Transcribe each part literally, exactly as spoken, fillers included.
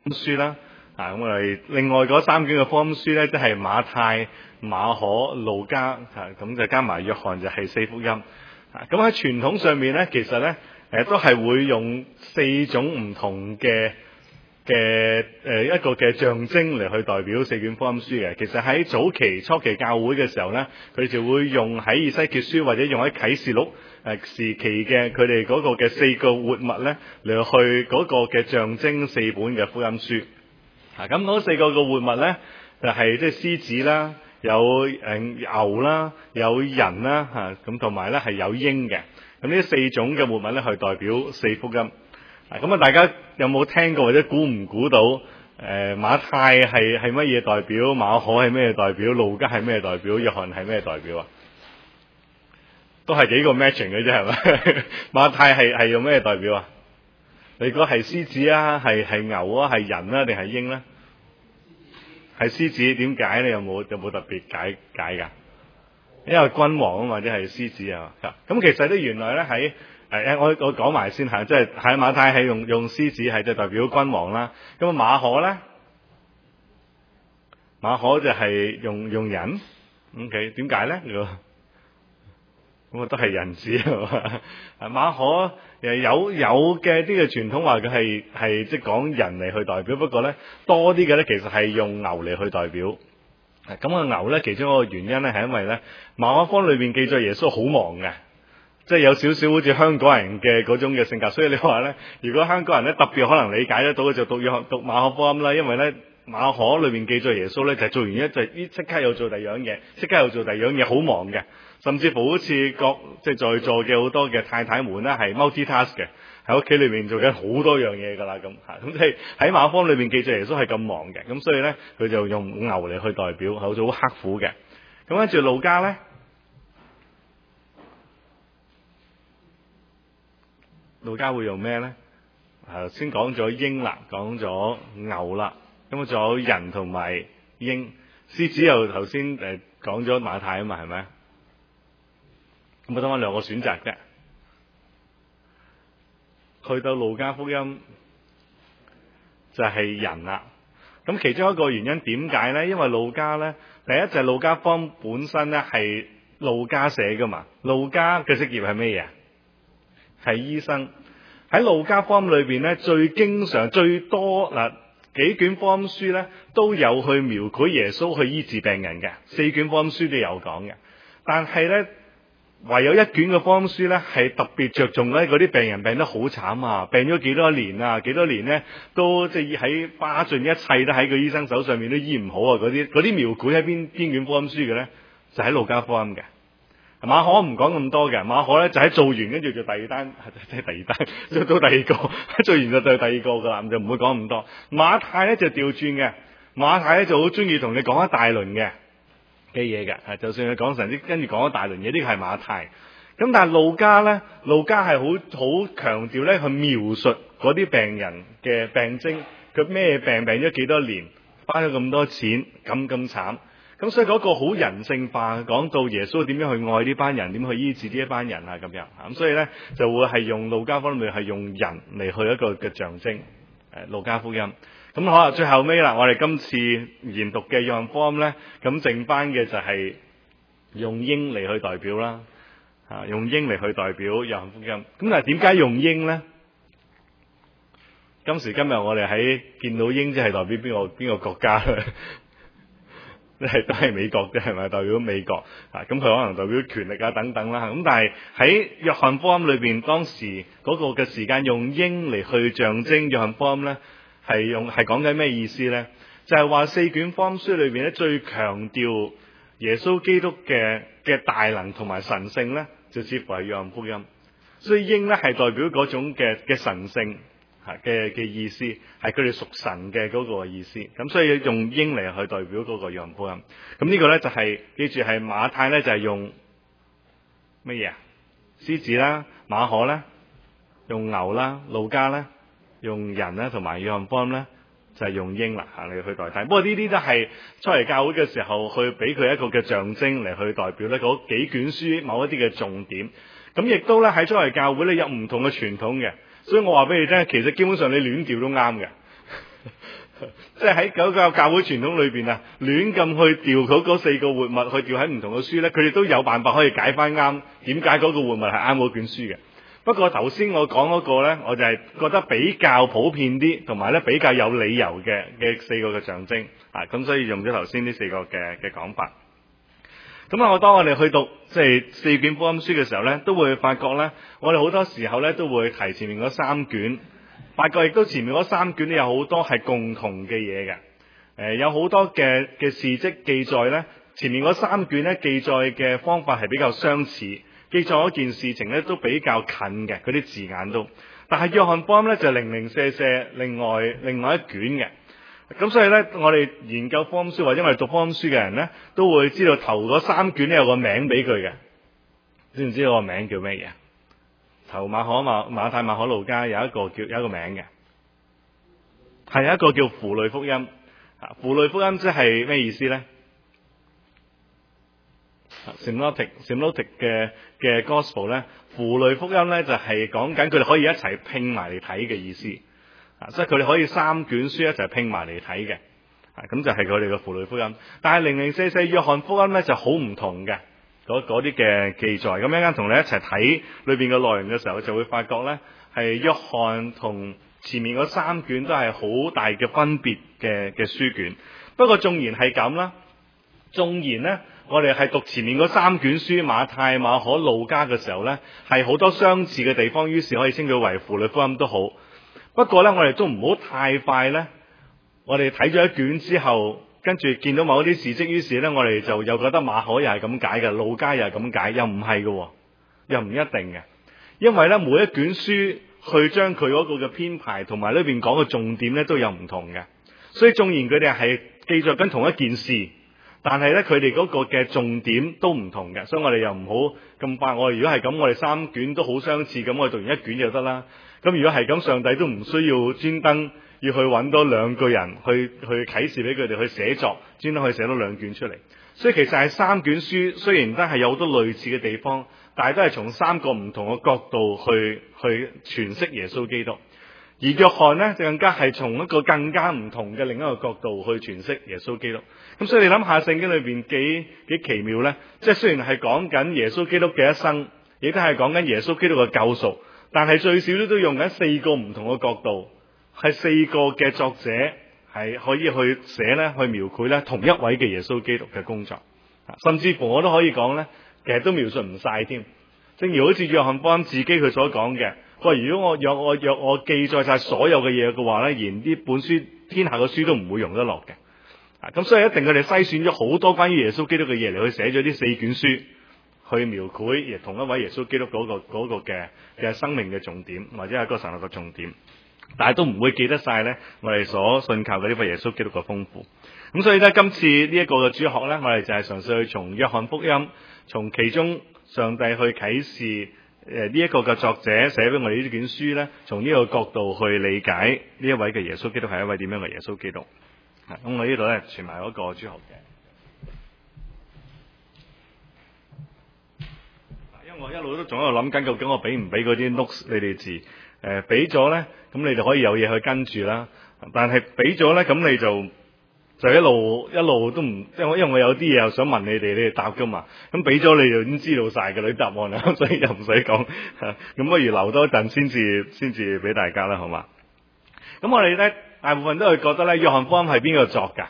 書啦。啊，咁我哋另外嗰三卷嘅福音書咧，即係馬太、馬可、路加，啊，咁就加埋約翰就係四福音。啊，咁喺傳統上面咧，其實咧，誒都係會用四種唔同嘅嘅誒一個嘅象徵嚟去代表四卷福音書嘅。其實喺早期初期教會嘅時候咧，佢哋就會用喺以西結書或者用喺啟示錄誒時期嘅佢哋嗰個嘅四個活物咧嚟去嗰個嘅象徵四本嘅福音書。啊，咁嗰四個嘅活物咧，就係即係獅子啦，有誒牛啦，有人啦，嚇咁同埋咧係有鷹嘅。咁呢四種嘅活物咧，去代表四福音。啊，咁啊，大家有冇聽過或者估唔估到？誒、呃，馬太係係乜嘢代表？馬可係咩代表？路加係咩代表？約翰係咩代表啊？都係幾個 matching 嘅啫，係咪？馬太係係用咩代表啊？你覺得係獅子啊，係係牛啊，係人啊，定係鷹咧？係獅子，點解咧？有冇有冇特別解解噶？因為君王啊嘛，即係獅子啊嘛。咁其實咧，原來咧喺誒，我我講埋先吓，即係喺馬太係用用獅子係即係代表君王啦。咁啊馬可咧，馬可就係用用人。OK， 點解咧？咁啊都係人子啊嘛。馬可誒有有嘅啲嘅傳統話佢係係即係講人嚟去代表，不過咧多啲嘅咧其實係用牛嚟去代表。咁個牛咧其中一個原因咧係因為咧馬可福音裏邊記載耶穌好忙嘅，即係有少少好似香港人嘅嗰種嘅性格，所以你話咧，如果香港人咧特別可能理解得到嘅就讀約翰讀馬可福音啦，因為咧馬可裏邊記載耶穌咧就係做完一就呢即刻又做第二樣嘢，即刻又做第二樣嘢，好忙嘅。甚至乎好似各即係在座嘅好多嘅太太們咧，係 multitask 嘅，喺屋企裏面做緊好多樣嘢噶啦咁嚇。咁即係喺馬可福音裏邊記載耶穌係咁忙嘅，咁所以咧佢就用牛嚟去代表，好似好刻苦嘅。咁跟住路加咧，路加會用咩咧？頭先講咗鷹啦，講咗牛啦，咁啊仲有人同埋鷹，獅子又頭先誒講咗馬太啊嘛，係咪？咁啊，得翻兩個選擇啫。去到路加福音就係人啦。咁其中一個原因點解咧？因為路加咧，第一就係路加福音本身咧係路加寫噶嘛。路加嘅職業係咩嘢？係醫生。喺路加福音裏邊咧，最經常最多嗱幾卷福音書咧都有去描繪耶穌去醫治病人嘅，四卷福音書都有講嘅。但係咧，唯有一卷嘅福音書咧，係特別着重咧嗰啲病人病得好慘啊，病咗幾多年啊，幾多年咧都即係喺花盡一切都喺個醫生手上面都醫唔好啊！嗰啲嗰啲描繪喺邊邊卷福音書嘅咧，就喺路加福音嘅。馬可唔講咁多嘅，馬可咧就喺做完跟住就第二單，即係第二單，做到第二個，做完就對第二個噶啦，就唔會講咁多。馬太咧就調轉嘅，馬太咧就好中意同你講一大輪嘅嘅嘢嘅，係就算佢講神啲，跟住講一大輪嘢，呢個係馬太。咁但係路加咧，路加係好好強調咧去描述嗰啲病人嘅病徵，佢咩病病咗幾多年，花咗咁多錢，咁咁慘。咁所以嗰個好人性化，講到耶穌點樣去愛呢班人，點去醫治呢一班人啊咁樣。咁所以咧就會係用路加福音係用人嚟去一個嘅象徵，誒路加福音。咁好啦，最後尾啦，我哋今次研讀嘅約翰福音咧，咁剩翻嘅就係用鷹嚟去代表啦，啊用鷹嚟去代表約翰福音。咁但係點解用鷹咧？今時今日我哋喺見到鷹，即係代表邊個邊個國家咧？係都係美國啫，係咪代表美國啊？咁佢可能代表權力啊等等啦。咁但係喺約翰福音裏邊，當時嗰個嘅時間用鷹嚟去象徵約翰福音咧，係用係講緊咩意思咧？就係話四卷福音書裏邊咧，最強調耶穌基督嘅嘅大能同埋神聖咧，就似乎係約翰福音。所以鷹咧係代表嗰種嘅嘅神聖。嘅嘅意思係佢哋屬神嘅嗰個意思，咁所以用鷹嚟去代表嗰個約翰福音。咁呢個咧就係、是、記住係馬太咧就係、是、用乜嘢啊？獅子啦，馬可咧用牛啦，路加咧用人啦，同埋約翰福音咧就係、是、用鷹啦嚟去代替。不過呢啲都係初嚟教會嘅時候去俾佢一個嘅象徵嚟去代表咧嗰幾卷書某一啲嘅重點。咁亦都咧喺初嚟教會咧有唔同嘅傳統嘅。所以我話俾你聽，其實基本上你亂調都啱嘅， 即係喺嗰個教會傳統裏邊啊，亂咁去調嗰嗰四個活物去調喺唔同嘅書咧，佢哋都有辦法可以解翻啱點解嗰個活物係啱嗰卷書嘅。不過頭先我講嗰個咧，我就係覺得比較普遍啲，同埋咧比較有理由嘅嘅四個嘅象徵啊，咁所以用咗頭先呢四個嘅嘅講法。咁啊，我當我哋去讀即係四卷福音書嘅時候咧，都會發覺咧，我哋好多時候咧都會提前面嗰三卷，發覺亦都前面嗰三卷咧有好多係共同嘅嘢嘅。誒、呃，有好多嘅嘅事蹟記載咧，前面嗰三卷咧記載嘅方法係比較相似，記載一件事情咧都比較近嘅，嗰啲字眼都。但係約翰福音咧就零零舍舍另外另外一卷嘅。咁所以咧，我哋研究福音書或者我哋讀福音書嘅人咧，都會知道頭嗰三卷咧有個名俾佢嘅。知唔知道個名叫咩嘢？頭馬可馬馬太馬可路加有一個叫有一個名嘅，係一個叫符類福音。啊，符類福音即係咩意思咧？Synoptic Synoptic 嘅嘅 Gospel 咧，符類福音咧就係講緊佢哋可以一齊拼埋嚟睇嘅意思。啊，即係佢哋可以三卷書一齊拼埋嚟睇嘅，啊，咁就係佢哋嘅符類福音。但係零零四四約翰福音咧就好唔同嘅，嗰啲嘅記載。咁一陣同你一齊睇裏邊嘅內容嘅時候，就會發覺咧係約翰同前面嗰三卷都係好大嘅分別嘅嘅書卷。不過縱然係咁啦，縱然咧我哋係讀前面嗰三卷書馬太、馬可、路加嘅時候咧，係好多相似嘅地方，於是可以稱佢為符類福音都好。不過咧，我哋都唔好太快咧。我哋睇咗一卷之後，跟住見到某啲事蹟，於是咧，我哋就又覺得馬可又係咁解嘅，路加又係咁解，又唔係嘅，又唔一定嘅。因為咧，每一卷書去將佢嗰個嘅編排同埋裏邊講嘅重點咧，都有唔同嘅。所以縱然佢哋係記載緊同一件事，但係咧佢哋嗰個嘅重點都唔同嘅。所以我哋又唔好咁快。我哋如果係咁，我哋三卷都好相似，咁我哋讀完一卷就得啦。咁如果係咁，上帝都唔需要專登要去揾多兩個人去去啟示俾佢哋去寫作，專登去寫多兩卷出嚟。所以其實係三卷書，雖然都係有好多類似嘅地方，但係都係從三個唔同嘅角度去去詮釋耶穌基督。而約翰呢，就更加係從一個更加唔同嘅另一個角度去詮釋耶穌基督。咁所以你諗下聖經裏邊幾幾奇妙呢？即係雖然係講緊耶穌基督嘅一生，亦都係講緊耶穌基督嘅救贖。但係最少都都用緊四個唔同嘅角度，係四個嘅作者係可以去寫咧，去描繪咧同一位嘅耶穌基督嘅工作。甚至乎我都可以講咧，其實都描述唔晒添。正如好似約翰福音自己佢所講嘅，佢話如果我若我若我記載晒所有嘅嘢嘅話咧，連呢本書天下嘅書都唔會容得落嘅。啊，咁所以一定佢哋篩選咗好多關於耶穌基督嘅嘢嚟去寫咗呢四卷書。去描繪亦同一位耶穌基督嗰個嗰個嘅嘅生命嘅重點，或者係個神學嘅重點，但係都唔會記得晒咧。我哋所信靠嘅呢位耶穌基督嘅豐富。咁所以咧，今次呢一個嘅主學咧，我哋就係嘗試去從約翰福音，從其中上帝去啟示誒呢一個嘅作者寫俾我哋呢卷書咧，從呢個角度去理解呢一位嘅耶穌基督係一位點樣嘅耶穌基督。咁我呢度咧傳埋嗰個主學嘅。我一路都仲喺度諗緊，究竟我俾唔俾嗰啲 notes 你哋字？誒，俾咗咧，咁你哋可以有嘢去跟住啦。但係俾咗咧，咁你就就一路一路都唔，因為我因為我有啲嘢又想問你哋，你哋答噶嘛。咁俾咗你就已經知道晒嘅啲答案啦，所以又唔使講。咁不如留多一陣先至先至俾大家啦，好嘛？咁我哋咧大部分都係覺得咧，約翰福音係邊個作噶？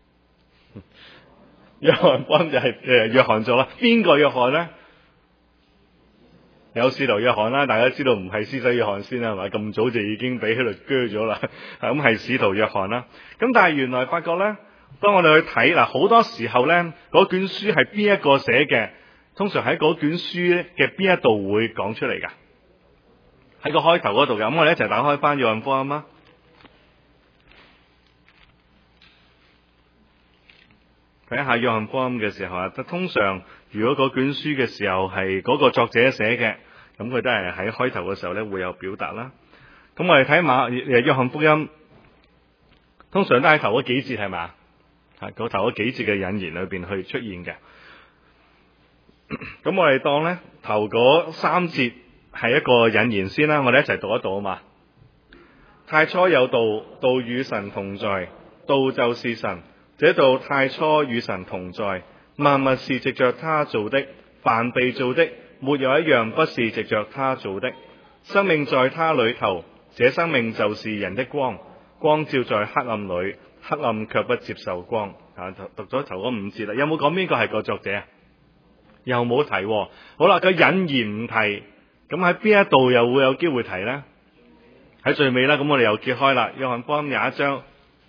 約翰福音就係誒約翰作啦。邊個約翰咧？有使徒約翰啦，大家知道唔係施洗約翰先啦，係咪？咁早就已經俾希律鋸咗啦，咁係使徒約翰啦。咁但係原來發覺咧，當我哋去睇嗱，好多時候咧，嗰卷書係邊一個寫嘅？通常喺嗰卷書嘅邊一度會講出嚟噶？喺個開頭嗰度嘅。咁我哋一齊打開翻約翰福音啊！睇下約翰福音嘅時候啊，通常如果嗰卷書嘅時候係嗰個作者寫嘅，咁佢都係喺開頭嘅時候咧會有表達啦。咁我哋睇馬誒約翰福音，通常都喺頭嗰幾節係咪？係嗰頭嗰幾節嘅引言裏邊去出現嘅。咁我哋當咧頭嗰三節係一個引言先啦，我哋一齊讀一讀啊嘛。太初有道，道與神同在。 道就是神，這道太初與神同在，萬物是藉着他做的，凡被做的，沒有一樣不是藉着他做的。生命在他裏頭，這生命就是人的光，光照在黑暗裏，黑暗卻不接受光。啊，讀咗頭嗰五節啦，有冇講邊個係個作者啊？又冇提喎。好啦，佢引言唔提，咁喺邊一度又會有機會提呢？喺最尾啦，咁我哋又揭開啦，約翰福音廿一章。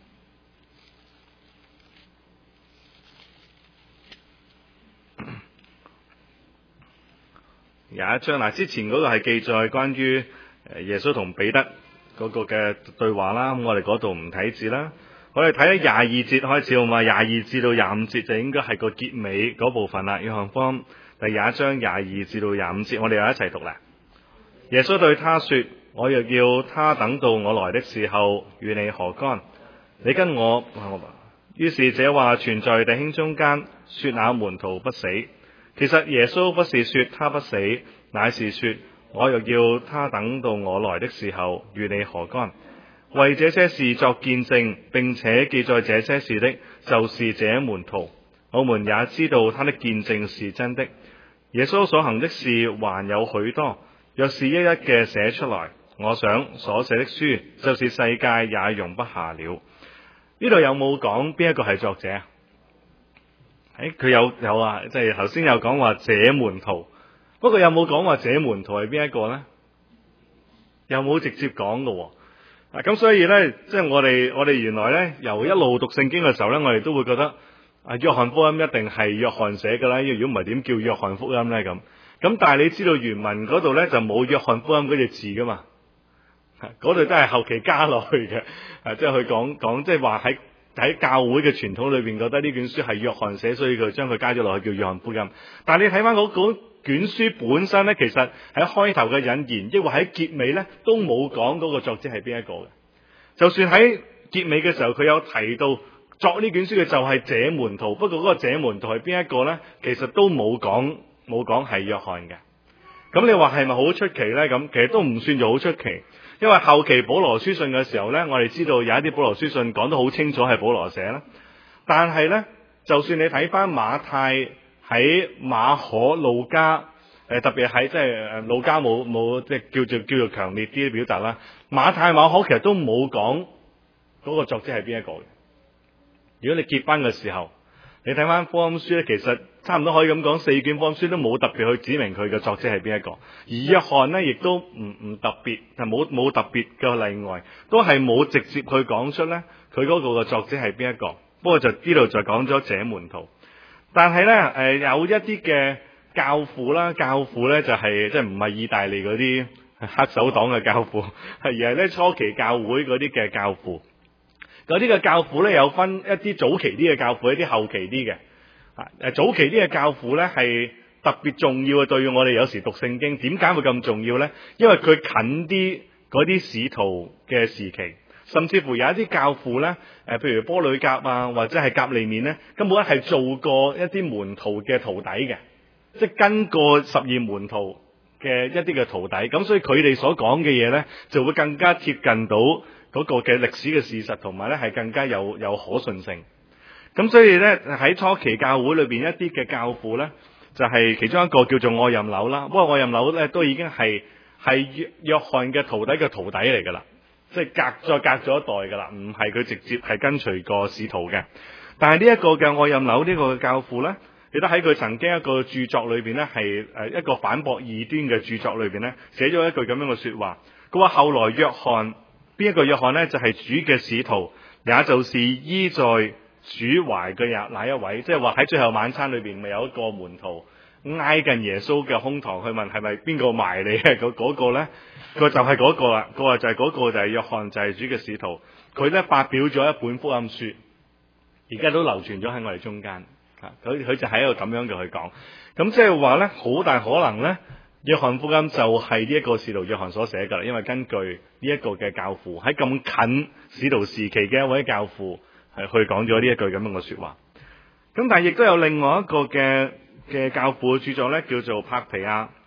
廿一章嗱，之前嗰個係記載關於耶穌同彼得嗰個嘅對話啦，咁我哋嗰度唔睇字啦，我哋睇喺廿二節開始，好嘛？廿二至到廿五節就應該係個結尾嗰部分啦。約翰福音第廿一章廿二至到廿五節，我哋又一齊讀啦。耶穌對他說：我若要他等到我來的時候，與你何干？你跟我。於是這話傳在弟兄中間，說那門徒不死。其實耶穌不是說他不死，乃是說我若要他等到我來的時候，與你何干？為這些事作見證並且記載這些事的，就是這門徒。我們也知道他的見證是真的。耶穌所行的事還有許多，若是一一嘅寫出來，我想所寫的書就是世界也容不下了。呢度有冇講邊一個係作者啊？誒，佢有有啊，即係頭先有講話這門徒，不過有冇講話這門徒係邊一個呢？有冇直接講㗎？啊，咁所以呢，即係我哋我哋原來呢，由一路讀聖經嘅時候呢，我哋都會覺得啊，約翰福音一定係約翰寫㗎啦，因為如果唔係點叫約翰福音呢？咁咁，但係你知道原文嗰度呢，就冇約翰福音嗰隻字㗎嘛，嗰度都係後期加落去嘅，啊，即係佢講講，即係話喺。喺教會嘅傳統裏邊，覺得呢卷書係約翰寫，所以佢將佢加咗落去叫約翰福音。但係你睇翻嗰卷書本身呢，其實喺開頭嘅引言，抑或喺結尾呢，都冇講嗰個作者係邊一個嘅。就算喺結尾嘅時候，佢有提到作呢卷書嘅就係這門徒，不過嗰個這門徒係邊一個呢？其實都冇講冇講係約翰嘅。咁你話係咪好出奇呢？咁其實都唔算做好出奇。因為後期保羅書信嘅時候呢，我哋知道有一啲保羅書信講得好清楚係保羅寫啦。但係呢，就算你睇翻馬太喺馬可路加，誒特別喺即係路加冇冇即係叫做叫做強烈啲嘅表達啦。馬太馬可其實都冇講嗰個作者係邊一個嘅。如果你結婚嘅時候，你睇翻福音書咧，其實差唔多可以咁講，四卷福音書都冇特別去指明佢嘅作者係邊一個。而約翰呢，亦都唔唔特別，係冇冇特別嘅例外，都係冇直接去講出咧佢嗰個嘅作者係邊一個。不過就呢度就講咗這門徒。但係咧，誒、呃、有一啲嘅教父啦，教父咧就係即係唔係意大利嗰啲黑手黨嘅教父，而係咧初期教會嗰啲嘅教父。嗰啲嘅教父咧有分一啲早期啲嘅教父，一啲後期啲嘅。啊，誒早期啲嘅教父咧係特別重要嘅，對於我哋有時讀聖經，點解會咁重要咧？因為佢近啲嗰啲使徒嘅時期，甚至乎有一啲教父咧，誒譬如波呂甲啊，或者係革利免咧，根本係做過一啲門徒嘅徒弟嘅，即係跟過十二門徒嘅一啲嘅徒弟，咁所以佢哋所講嘅嘢咧，就會更加貼近到嗰個嘅歷史嘅事實，同埋咧係更加有有可信性。咁所以咧喺初期教會裏邊一啲嘅教父咧，就係、是、其中一個叫做愛任紐啦。不過愛任紐咧都已經係係約約翰嘅徒弟嘅徒弟嚟噶啦，即係隔再隔咗一代噶啦，唔係佢直接係跟隨過使徒嘅。但係呢一個嘅愛任紐呢個教父咧，記得喺佢曾經一個著作裏邊咧，係誒一個反駁異端嘅著作裏邊咧，寫咗一句咁樣嘅說話。佢話後來約翰，邊一個約翰咧？就係、是、主嘅使徒，也就是依在主懷嘅也那一位。即係話喺最後晚餐裏邊，咪有一個門徒挨近耶穌嘅胸膛去問係咪邊個埋你嘅嗰嗰個咧？佢就係嗰個啦，佢話就係嗰個就係約翰，就係、是、主嘅使徒。佢咧發表咗一本福音書，而家都流傳咗喺我哋中間。佢佢就喺一個咁樣嘅去講，咁即係話咧，好大可能咧，約翰福音就係呢一個使徒約翰所寫噶啦，因為根據呢一個嘅教父喺咁近使徒時期嘅一位教父係去講咗呢一句咁樣嘅說話。咁但係亦都有另外一個嘅嘅教父嘅著作咧，叫做帕提亞。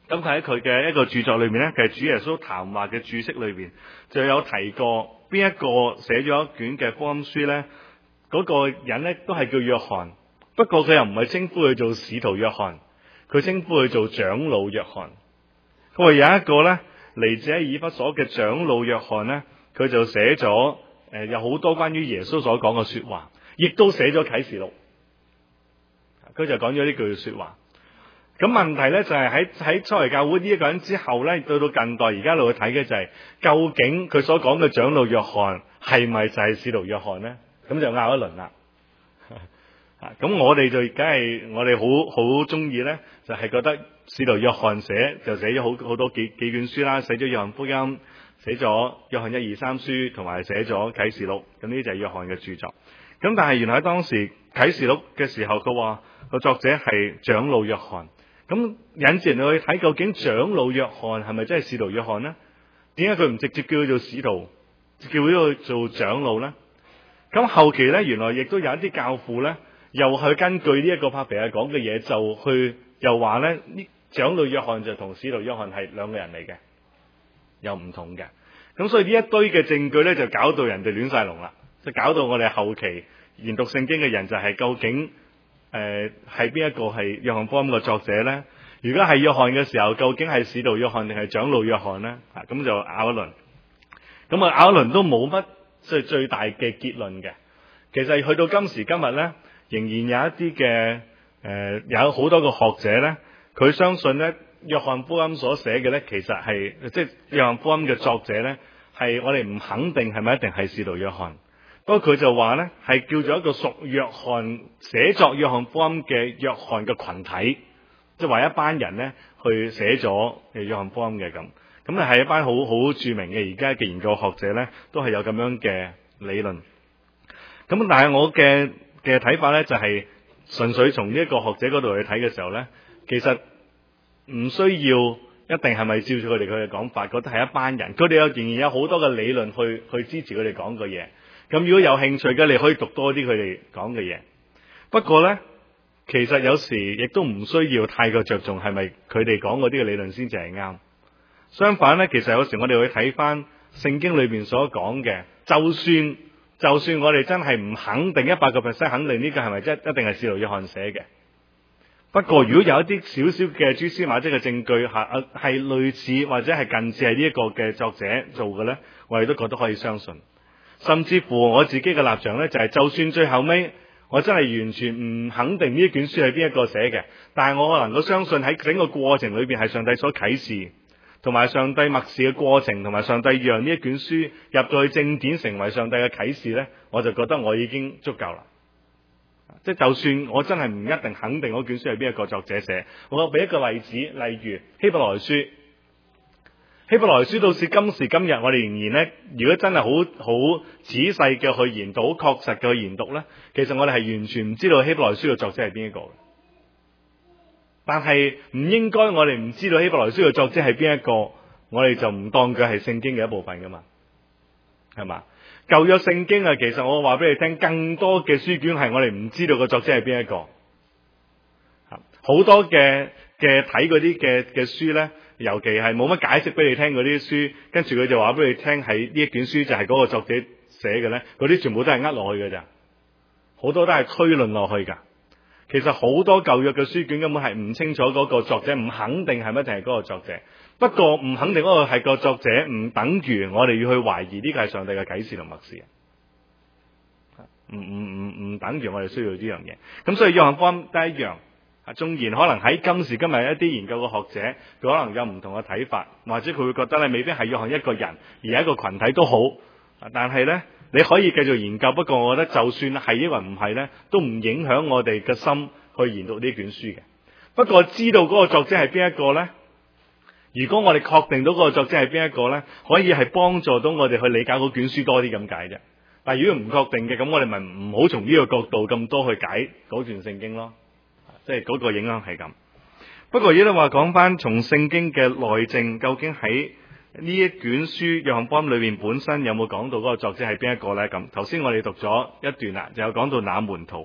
咁佢喺佢嘅一個著作裏面咧，其實主耶穌談話嘅注釋裏邊就有提過邊一個寫咗一卷嘅福音書咧，嗰、那個人咧都係叫約翰，不過佢又唔係稱呼佢做使徒約翰，佢稱呼佢做長老約翰。佢話有一個咧嚟自喺以弗所嘅長老約翰咧，佢就寫咗誒有好多關於耶穌所講嘅說話，亦都寫咗啟示錄。佢就講咗呢句說話。咁問題咧就係喺喺初期教會呢一個人之後咧，到到近代而家路去睇嘅就係、是、究竟佢所講嘅長老約翰係咪就係使徒約翰咧？咁就拗一輪啦。咁我哋就梗係我哋好好中意咧，就係、是、覺得使徒約翰寫就寫咗好好多幾幾卷書啦，寫咗約翰福音，寫咗約翰一二三書，同埋寫咗啟示錄。咁呢就係約翰嘅著作。咁但係原來喺當時啟示錄嘅時候，佢話個作者係長老約翰。咁引致人去睇究竟長老約翰係咪真係使徒約翰呢？點解佢唔直接叫佢做使徒，叫佢做長老呢？咁後期咧，原來亦都有一啲教父咧，又去根據呢一個帕皮亞講嘅嘢，就去又話咧呢長老約翰就同使徒約翰係兩個人嚟嘅，又唔同嘅。咁所以呢一堆嘅證據咧，就搞到人哋亂晒龍啦，就搞到我哋後期研讀聖經嘅人就係究竟誒係邊一個係約翰福音嘅作者咧？如果係約翰嘅時候，究竟係使徒約翰定係長老約翰咧？啊，咁就拗一輪。咁啊拗一輪都冇乜即係最大嘅結論嘅。其實去到今時今日咧，仍然有一啲嘅誒有好多個學者咧，佢相信咧約翰福音所寫嘅咧，其實係即係約翰福音嘅作者咧，係我哋唔肯定係咪一定係使徒約翰。不過佢就話咧，係叫做一個屬約翰寫作約翰福音嘅約翰嘅群體，即係話一班人咧去寫咗誒約翰福音嘅咁。咁啊係一班好好著名嘅而家嘅研究學者咧，都係有咁樣嘅理論。咁但係我嘅嘅睇法咧，就係純粹從呢一個學者嗰度去睇嘅時候咧，其實唔需要一定係咪照住佢哋佢嘅講法，覺得係一班人，佢哋有仍然有好多嘅理論去去支持佢哋講嘅嘢。咁如果有興趣嘅，你可以讀多啲佢哋講嘅嘢。不過咧，其實有時亦都唔需要太過着重係咪佢哋講嗰啲嘅理論先至係啱。相反咧，其實有時我哋會睇翻聖經裏邊所講嘅，就算就算我哋真係唔肯定一百個 percent 肯定呢個係咪真一定係使徒約翰寫嘅。不過如果有一啲少少嘅蛛絲馬跡嘅證據係係類似或者係近似係呢一個嘅作者做嘅咧，我哋都覺得可以相信。甚至乎我自己嘅立場咧，就係就算最後尾我真係完全唔肯定呢一卷書係邊一個寫嘅，但係我能夠相信喺整個過程裏邊係上帝所啟示，同埋上帝默示嘅過程，同埋上帝讓呢一卷書入到去正典成為上帝嘅啟示咧，我就覺得我已經足夠啦。即係就算我真係唔一定肯定嗰卷書係邊一個作者寫，我俾一個例子，例如希伯來書。希伯來書到至今時今日，我哋仍然咧，如果真係好好仔細嘅去研讀，好確實嘅去研讀咧，其實我哋係完全唔知道希伯來書嘅作者係邊一個。但係唔應該我哋唔知道希伯來書嘅作者係邊一個，我哋就唔當佢係聖經嘅一部分噶嘛，係嘛？舊約聖經啊，其實我話俾你聽，更多嘅書卷係我哋唔知道個作者係邊一個。好多嘅嘅睇嗰啲嘅嘅書咧，尤其係冇乜解釋俾你聽嗰啲書，跟住佢就話俾你聽係呢一卷書就係嗰個作者寫嘅咧，嗰啲全部都係呃落去嘅咋，好多都係推論落去噶。其實好多舊約嘅書卷根本係唔清楚嗰個作者，唔肯定係咪一定係嗰個作者。不過唔肯定嗰個係個作者，唔等於我哋要去懷疑呢個係上帝嘅啟示同默示。唔唔唔唔等於我哋需要呢樣嘢。咁所以約翰福音都一樣。啊，縱然可能喺今時今日一啲研究嘅學者，佢可能有唔同嘅睇法，或者佢會覺得咧，未必係約翰一個人，而係一個群體都好。但係咧，你可以繼續研究。不過我覺得，就算係因為唔係咧，都唔影響我哋嘅心去研讀呢卷書嘅。不過知道嗰個作者係邊一個咧？如果我哋確定到嗰個作者係邊一個咧，可以係幫助到我哋去理解嗰卷書多啲咁解啫。但係如果唔確定嘅，咁我哋咪唔好從呢個角度咁多去解嗰段聖經咯。即係嗰個影響係咁。不過如果你話講翻從聖經嘅內證，究竟喺呢一卷書約翰福音裏面本身有冇講到嗰個作者係邊一個咧？咁頭先我哋讀咗一段啦，就有講到那門徒。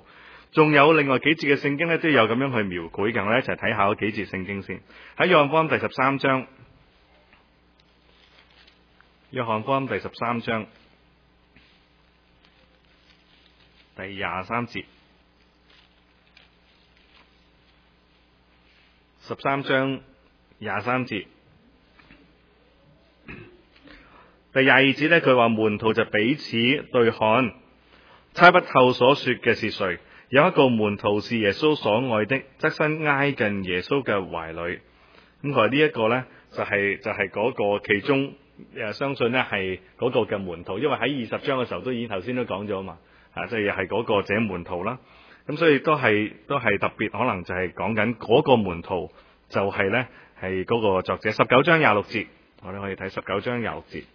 仲有另外幾節嘅聖經咧，都有咁樣去描繪嘅。我哋一齊睇下嗰幾節聖經先。喺約翰福音第十三章，約翰福音第十三章第廿三節，十三章廿三節，第廿二節咧，佢話門徒就彼此對看，猜不透所說嘅是誰。有一個門徒是耶穌所愛的，側身挨近耶穌嘅懷裏。咁佢話呢一個呢，就係、是、就係、是、嗰個其中誒，相信呢係嗰個嘅門徒，因為喺二十章嘅時候都已經頭先都講咗嘛，啊，即係又係嗰個這門徒啦。咁所以都係都係特別，可能就係講緊嗰個門徒就係呢係嗰個作者。十九章廿六節，我哋可以睇十九章廿六節。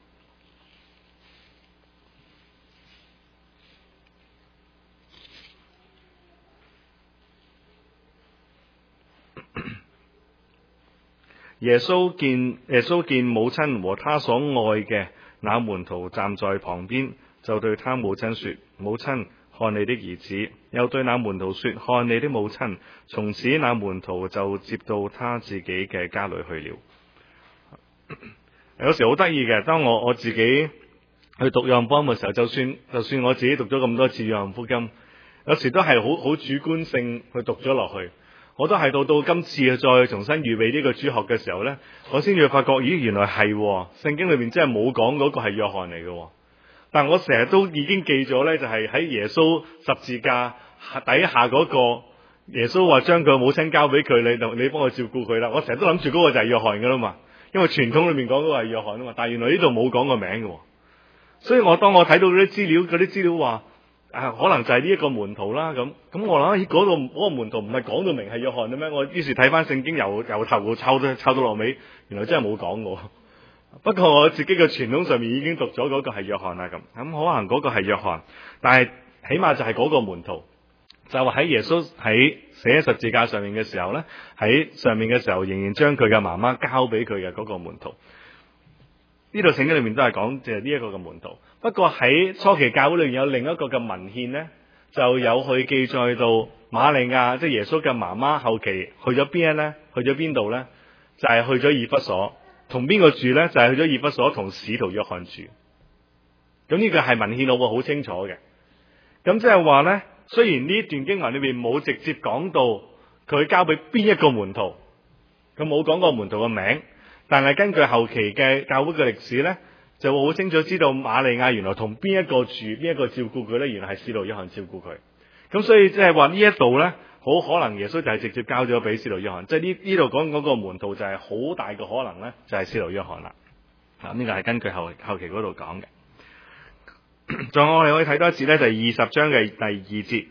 耶穌見耶穌見母親和他所愛嘅那門徒站在旁邊，就對他母親說：母親，看你的兒子。又對那門徒說：看你的母親。從此那門徒就接到他自己嘅家裏去了。有時好得意嘅，當我我自己去讀約翰福音嘅時候，就算就算我自己讀咗咁多次約翰福音，有時都係好好主觀性去讀咗落去。我都係到到今次再重新預備呢個主學嘅時候呢，我先至發覺，咦，原來係聖經裏面真係冇講嗰個係約翰嚟嘅。但我成日都已經記咗呢，就係喺耶穌十字架底下嗰個耶穌話將佢母親交俾佢，你你幫我照顧佢啦。我成日都諗住嗰個就係約翰噶啦嘛，因為傳統裏面講嗰個係約翰啊嘛。但係原來呢度冇講個名嘅，所以我當我睇到嗰啲資料，嗰啲資料話。啊，可能就係呢一個門徒啦，咁咁我諗，咦，嗰度嗰個門徒唔係講到明係約翰嘅咩？我於是睇翻聖經由由頭抄到抄到落尾，原來真係冇講過。不過我自己嘅傳統上面已經讀咗嗰個係約翰啦，咁咁可能嗰個係約翰，但係起碼就係嗰個門徒，就話喺耶穌喺死喺十字架上面嘅時候咧，喺上面嘅時候仍然將佢嘅媽媽交俾佢嘅嗰個門徒。呢度聖經裏面都係講就係呢一個嘅門徒。不過喺初期教會裏面有另一個嘅文獻呢，就有去記載到瑪利亞即係耶穌嘅媽媽後期去咗邊呢？去咗邊度呢？就係、是、去咗以弗所，同邊個住呢？就係、是、去咗以弗所同使徒約翰住。咁呢個係文獻我會好清楚嘅。咁即係話呢，雖然呢段經文裏面冇直接講到佢交俾邊一個門徒，佢冇講過門徒嘅名，但係根據後期嘅教會嘅歷史呢，就會好清楚知道瑪利亞原來同邊一個住，邊一個照顧佢呢？原來係使徒約翰照顧佢。咁所以即係話呢一度呢，好可能耶穌就係直接交咗俾使徒約翰。即係呢呢度講嗰個門徒就係好大嘅可能呢，就係使徒約翰啦。啊，呢個係根據後後期嗰度講嘅。仲有我哋可以睇多一次呢，就係二十章嘅第二節。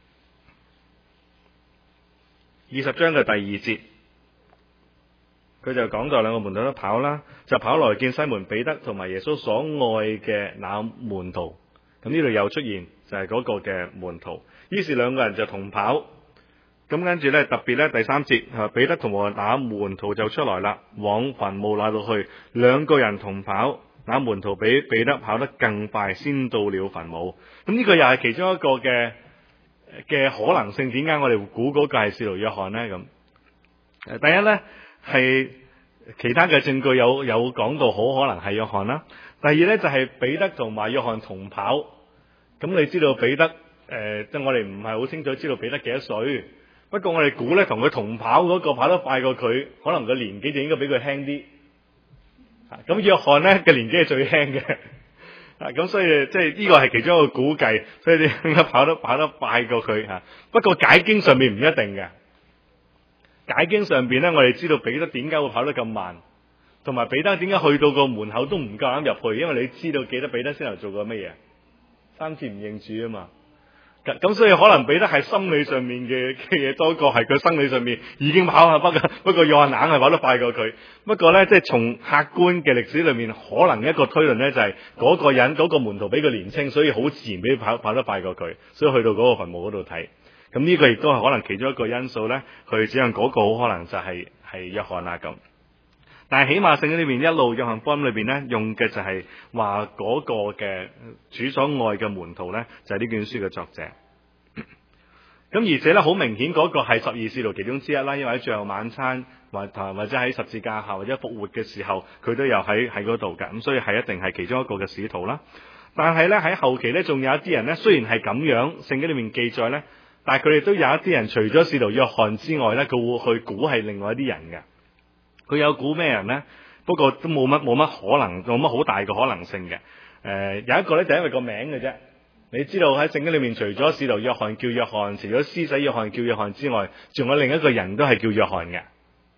二十章嘅第二節。佢就講到兩個門徒都跑啦，就跑來見西門彼得同埋耶穌所愛嘅那門徒。咁呢度又出現就係嗰個嘅門徒。於是兩個人就同跑。咁跟住呢，特別呢，第三節，彼得同埋那門徒就出來啦，往墳墓那度去。兩個人同跑，那門徒比彼得跑得更快，先到了墳墓。咁呢個又係其中一個嘅嘅可能性。點解我哋估嗰個係使徒約翰呢？咁第一呢，係其他嘅證據有有講到好可能係約翰啦。第二呢，就係、是、彼得同埋約翰同跑。咁你知道彼得誒，即、呃、係我哋唔係好清楚知道彼得幾多歲。不過我哋估呢，同佢同跑嗰個跑得快過佢，可能個年紀就應該比佢輕啲。咁約翰呢嘅年紀係最輕嘅。啊，咁所以即係呢個係其中一個估計，所以你應該跑得跑得快過佢吓。不過解經上面唔一定嘅。解經上邊咧，我哋知道彼得點解會跑得咁慢，同埋彼得點解去到個門口都唔夠膽入去，因為你知道記得彼得先頭做過乜嘢？三次唔認主啊嘛。咁所以可能彼得係心理上面嘅嘅嘢多過係佢生理上面已經跑下，不過不過約翰硬係跑得快過佢。不過咧，即係從客觀嘅歷史裏面，可能一個推論咧就係嗰個人嗰個門徒比佢年輕，所以好自然俾佢跑跑得快過佢，所以去到嗰個墳墓嗰度睇。咁呢個亦都係可能其中一個因素咧，去指向嗰個好可能就係係約翰啦咁。但係起碼聖經裏邊一路約翰福音裏邊咧，用嘅就係話嗰個嘅主所愛嘅門徒咧，就係呢卷書嘅作者。 咁而且咧好明顯嗰個係十二使徒其中之一啦，因為喺最後晚餐或或者喺十字架下或者復活嘅時候，佢都有喺喺嗰度嘅，咁所以係一定係其中一個嘅使徒啦。但係咧喺後期咧，仲有一啲人咧，雖然係咁樣聖經裏面記載咧，但係佢哋都有一啲人除咗使徒約翰之外咧，佢會去估係另外一啲人嘅。佢有估咩人咧？不過都冇乜冇乜可能，冇乜好大嘅可能性嘅。誒、呃、有一個咧就因為個名嘅啫。你知道喺聖經裏面，除咗使徒約翰叫約翰，除咗施洗約翰叫約翰之外，仲有另一個人都係叫約翰嘅。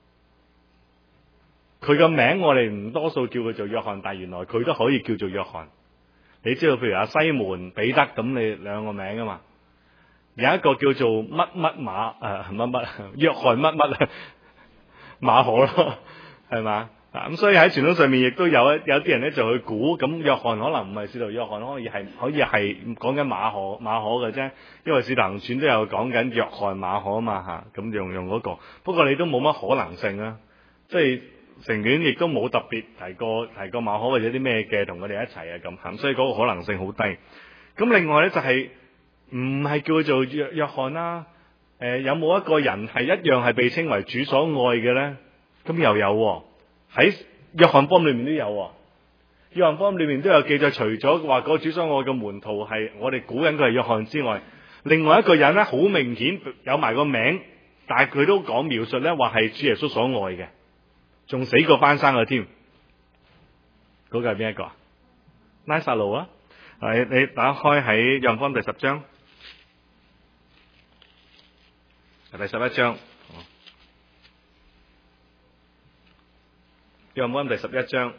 佢個名我哋唔多數叫佢做約翰，但係原來佢都可以叫做約翰。你知道譬如阿西門彼得咁，你兩個名啊嘛。有一個叫做乜乜馬誒乜乜約翰乜乜馬可咯，係嘛？咁、啊、所以喺傳統上面亦都有一有啲人咧就去估，咁約翰可能唔係使徒約翰，可以係可以係講緊馬可馬可嘅啫，因為使徒行傳都有講緊約翰馬可啊嘛嚇，咁用用嗰個，不過你都冇乜可能性啊，即係成卷亦都冇特別提過提過馬可或者啲咩嘅同佢哋一齊啊咁嚇，所以嗰個可能性好低。咁另外咧就係唔係叫做約約翰啦？誒、呃、有冇一個人係一樣係被稱為主所愛嘅咧？咁又有喎、哦。喺約翰福音裏面都有、哦，約翰福音裏面都有記載，除咗話嗰個主所愛嘅門徒係我哋估緊佢係約翰之外，另外一個人咧好明顯有埋個名，但係佢都講描述咧話係主耶穌所愛嘅，仲死過翻生嘅添。嗰、那個係邊一個啊？拉撒路啊！係你打開喺約翰福音第十章，第十一章。約翰福音第十一章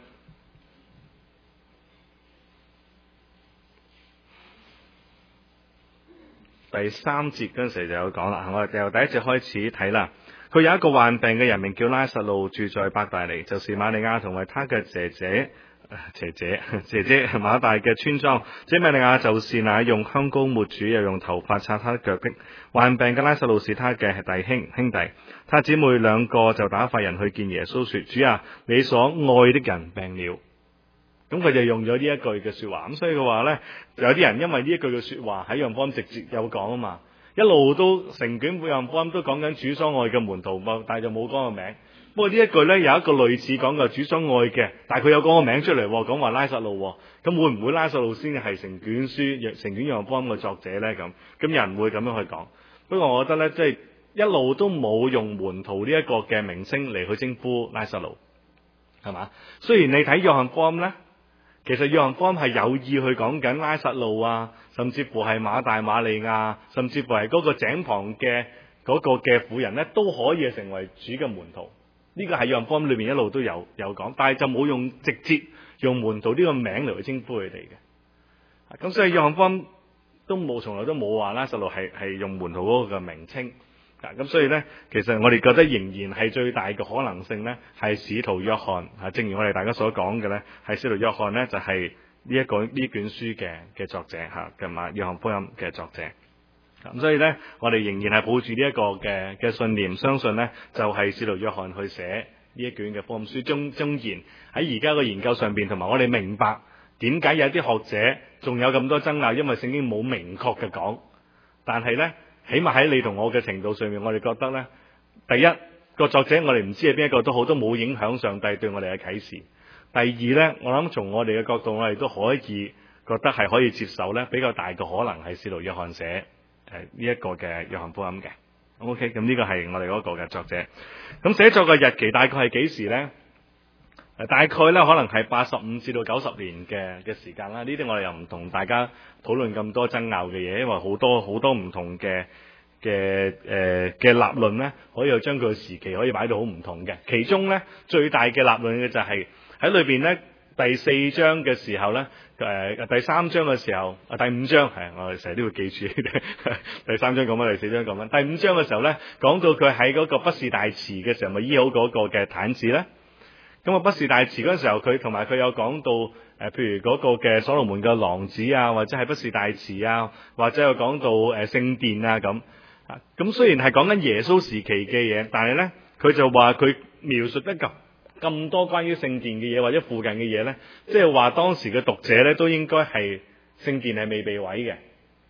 第三節嗰陣時就有講啦，我哋由第一節開始睇啦。佢有一個患病嘅人名叫拉撒路，住在伯大尼，就是瑪利亞同埋他嘅姐姐姐姐姐姐馬大嘅村莊。這瑪利亞就是那用香膏抹主又用頭髮擦他腳的。患病嘅拉撒路是他嘅弟兄兄弟，他姊妹兩個就打發人去見耶穌說：主啊，你所愛的人病了。咁佢就用咗呢一句嘅說話。咁所以佢話呢，有啲人因為呢一句嘅說話喺約翰福音直接有講啊嘛，一路都成卷約翰福音都講緊主所愛嘅門徒，但係就冇講個名。不過呢一句呢，有一個類似講嘅主所愛嘅，但係佢有講個名出嚟，講話拉撒路。咁會唔會拉撒路先係成卷書、成卷約翰福音嘅作者呢？咁咁有人會咁樣去講。不過我覺得呢，即係一路都冇用門徒呢一個嘅名稱嚟去稱呼拉撒路，係嘛？雖然你睇約翰福音呢，其實約翰福音係有意去講緊拉撒路啊，甚至乎係馬大馬利亞，甚至乎係嗰個井旁嘅嗰個嘅婦人呢，都可以成為主嘅門徒。呢個係約翰福音裏面一路都有有講，但係就冇用直接用門徒呢個名嚟去稱呼佢哋嘅。咁所以約翰福音都冇，從來都冇話拉撒路係係用門徒嗰個嘅名稱。咁所以呢，其實我哋覺得仍然係最大嘅可能性呢，係使徒約翰。正如我哋大家所講嘅呢，係使徒約翰呢，就係呢一個呢卷書嘅嘅作者嚇，同埋約翰福音嘅作者。咁所以咧，我哋仍然係抱住呢一個嘅嘅信念，相信咧就係使徒約翰去寫呢一卷嘅福音書。中中然喺而家個研究上邊，同埋我哋明白點解有啲學者仲有咁多爭拗，因為聖經冇明確嘅講。但係咧，起碼喺你同我嘅程度上面，我哋覺得咧，第一個作者我哋唔知係邊一個都好，都冇影響上帝對我哋嘅啟示。第二咧，我諗從我哋嘅角度，我哋都可以覺得係可以接受咧，比較大嘅可能係使徒約翰寫。誒呢一個嘅約翰福音嘅 ，OK，咁呢個係我哋嗰個嘅作者。咁寫作嘅日期大概係幾時呢？誒大概咧可能係八十五至到九十年嘅嘅時間啦。呢啲我哋又唔同大家討論咁多爭拗嘅嘢，因為好多好多唔同嘅嘅誒嘅立論咧，可以又將佢嘅時期可以擺到好唔同嘅。其中咧最大嘅立論嘅就係喺裏邊咧。第四章嘅時候咧，誒、呃、第三章嘅時候，啊第五章係我哋成日都要記住，第三章講乜，第四章講乜。第五章嘅時候咧，講到佢喺嗰個畢士大池嘅時候，咪醫好嗰個嘅癱子咧。咁啊畢士大池嗰陣時候，佢同埋佢有講到誒、呃，譬如嗰個嘅所羅門嘅廊子啊，或者係畢士大池啊，或者有講到誒聖殿啊咁。啊，咁雖然係講緊耶穌時期嘅嘢，但係咧佢就話佢描述得咁。咁多關於聖殿嘅嘢或者附近嘅嘢呢，即係話當時嘅讀者呢，都應該係聖殿係未被毀嘅，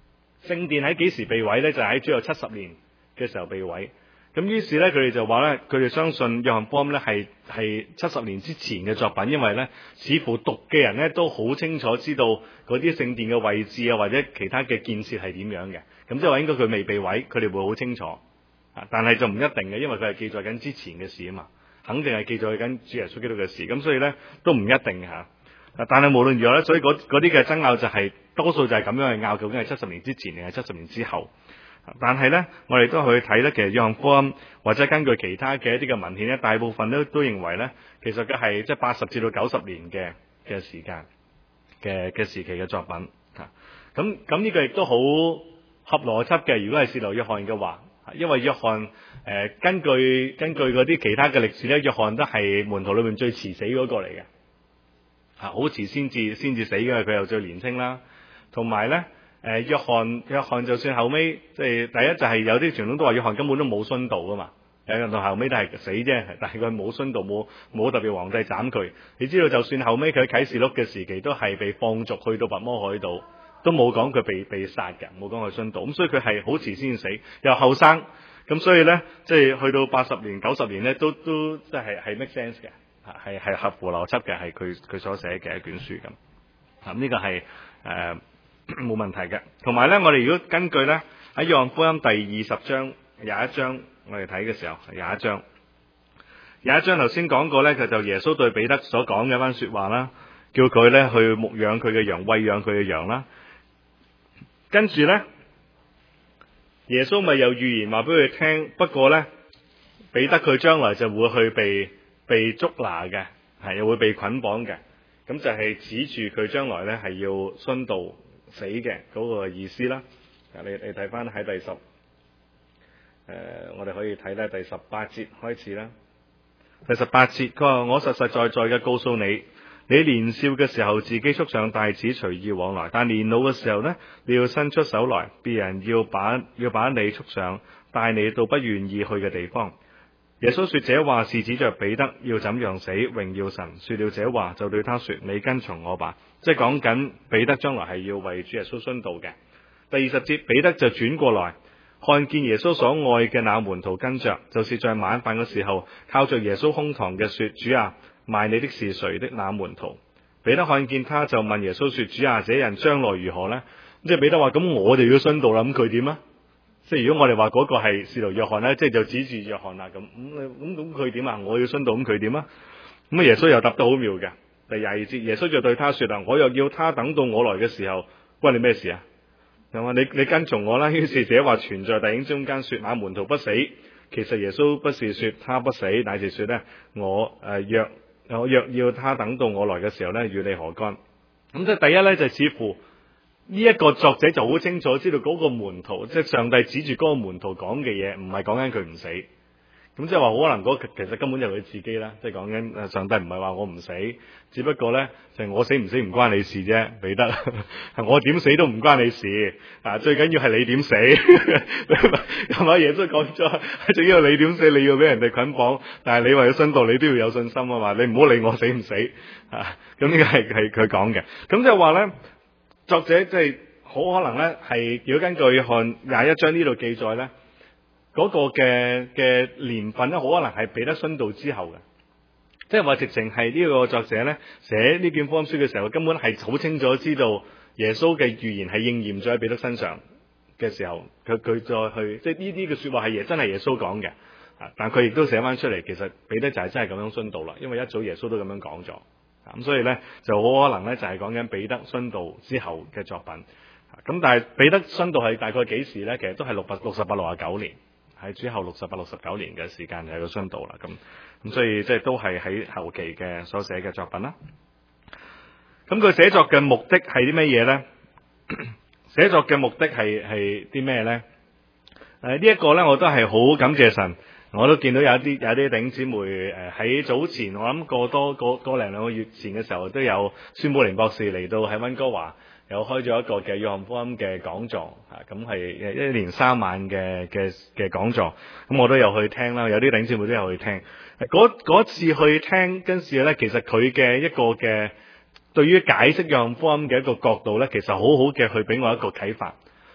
聖殿喺幾時被毀呢？就喺最後七十年嘅時候被毀。咁於是咧，佢哋就話咧，佢哋相信約翰福音咧係係七十年之前嘅作品，因為咧似乎讀嘅人咧都好清楚知道嗰啲聖殿嘅位置啊，或者其他嘅建設係點樣嘅。咁即係話應該佢未被毀，佢哋會好清楚。啊，但係就唔一定嘅，因為佢係記載緊之前嘅事啊嘛，肯定係記載緊主耶穌基督嘅事。咁所以咧都唔一定嚇。但係無論如何咧，所以嗰啲嘅爭拗就係、是、多數就係咁樣去拗，究竟係七十年之前定係七十年之後。但係咧，我哋都去睇咧，其實約翰福音或者根據其他嘅一啲嘅文獻咧，大部分都都認為咧，其實佢係即係八十至到九十年嘅嘅時間嘅嘅時期嘅作品嚇。咁咁呢個亦都好合邏輯嘅。如果係使徒約翰嘅話，因為約翰誒、呃、根據根據嗰啲其他嘅歷史咧，約翰都係門徒裏面最遲死嗰個嚟嘅嚇，好遲先至先至死嘅，佢又最年輕啦，同埋咧。誒、呃、約翰約翰就算後尾即係第一就係有啲傳統都話約翰根本都冇殉道噶嘛，有人到後尾都係死啫，但係佢冇殉道，冇冇特別皇帝斬佢。你知道就算後尾佢喺啟示錄嘅時期都係被放逐去到拔摩海島，都冇講佢被被殺嘅，冇講佢殉道。咁所以佢係好遲先死，又後生，咁所以咧即係去到八十年九十年咧都都即係係 make sense 嘅，係係合乎邏輯嘅，係佢佢所寫嘅一卷書咁。咁呢個係誒。呃冇問題嘅，同埋咧，我哋如果根據咧喺約翰福音第二十章廿一章，我哋睇嘅時候廿一章廿一章頭先講過咧，佢就耶穌對彼得所講嘅一番說話啦，叫佢咧去牧養佢嘅羊，餵養佢嘅羊啦。跟住咧，耶穌咪有預言話俾佢聽，不過咧彼得佢將來就會去被被捉拿嘅，係又會被捆綁嘅，咁就係指住佢將來咧係要殉道死嘅嗰個意思啦。你你睇翻喺第十誒、呃，我哋可以睇咧第十八節開始啦。第十八節佢話：我實實在在嘅告訴你，你年少嘅時候自己束上帶子隨意往來，但年老嘅時候呢，你要伸出手來，別人要把要把你束上，帶你到不願意去嘅地方。耶穌說這話是指着彼得要怎樣死，榮耀神。說了這話就對他說：你跟從我吧。即係講緊彼得將來係要為主耶穌殉道嘅。第二十節，彼得就轉過來，看見耶穌所愛嘅那門徒跟着，就是在晚飯嘅時候靠着耶穌胸膛嘅說：主啊，賣你的是誰的那門徒。彼得看見他就問耶穌說：主啊，這人將來如何呢？即係彼得話：咁我哋要殉道啦，咁佢點啊？即係如果我哋話嗰個係使徒約翰咧，即係就指住約翰啦咁，咁咁咁佢點啊？我要殉道，咁佢點啊？咁啊耶穌又答得好妙嘅。第廿二節，耶穌就對他說啊：我又要他等到我來嘅時候，關你咩事啊？係嘛？你你跟從我啦。於是這話傳在弟兄中間，說那門徒不死。其實耶穌不是說他不死，乃是說咧我誒若我若要他等到我來嘅時候咧，與你何干？咁即係第一咧，就似乎。呢一個作者就好清楚知道嗰個門徒，即係上帝指住嗰個門徒講嘅嘢，唔係講緊佢唔死。咁即係話可能嗰其實根本就係佢自己啦，即係講緊上帝唔係話我唔死，只不過咧就係我死唔死唔關你事啫，彼得。我點死都唔關你事，啊最緊要係你點死，係嘛？耶穌講咗，最緊要你點死，你要俾人哋捆綁，但係你為咗殉道，你都要有信心啊嘛，你唔好理我死唔死啊。咁呢個係係佢講嘅，咁就話咧。作者即係好可能咧，係如果根據約翰廿一章呢度記載咧，嗰、那個嘅嘅年份咧，好可能係彼得殉道之後嘅，即係話直情係呢個作者咧寫呢卷福音書嘅時候，根本係好清楚知道耶穌嘅預言係應驗咗喺彼得身上嘅時候，佢佢再去即係呢啲嘅說話係耶真係耶穌講嘅，啊，但佢亦都寫翻出嚟，其實彼得就係真係咁樣殉道啦，因為一早耶穌都咁樣講咗。咁所以咧就好可能咧就係講緊彼得殉道之後嘅作品。咁但係彼得殉道係大概幾時咧？其實都係六百六十八六十九年，係之後六十八六十九年嘅時間係個殉道啦。咁咁所以即係都係喺後期嘅所寫嘅作品啦。咁佢寫作嘅目的係啲咩嘢咧？寫作嘅目的係係啲咩咧？誒呢一個咧我都係好感謝神。我都見到有一啲有啲弟兄姊妹誒喺早前，我諗過多個個零兩個月前嘅時候，都有孫寶玲博士嚟到喺溫哥華，有開咗一個嘅約翰福音嘅講座，嚇咁係誒一連三晚嘅嘅嘅講座，咁我都有去聽啦，有啲弟兄姊妹都有去聽。嗰次去聽跟住咧，其實佢嘅一個嘅對於解釋約翰福音嘅一個角度咧，其實好好嘅去俾我一個啟發。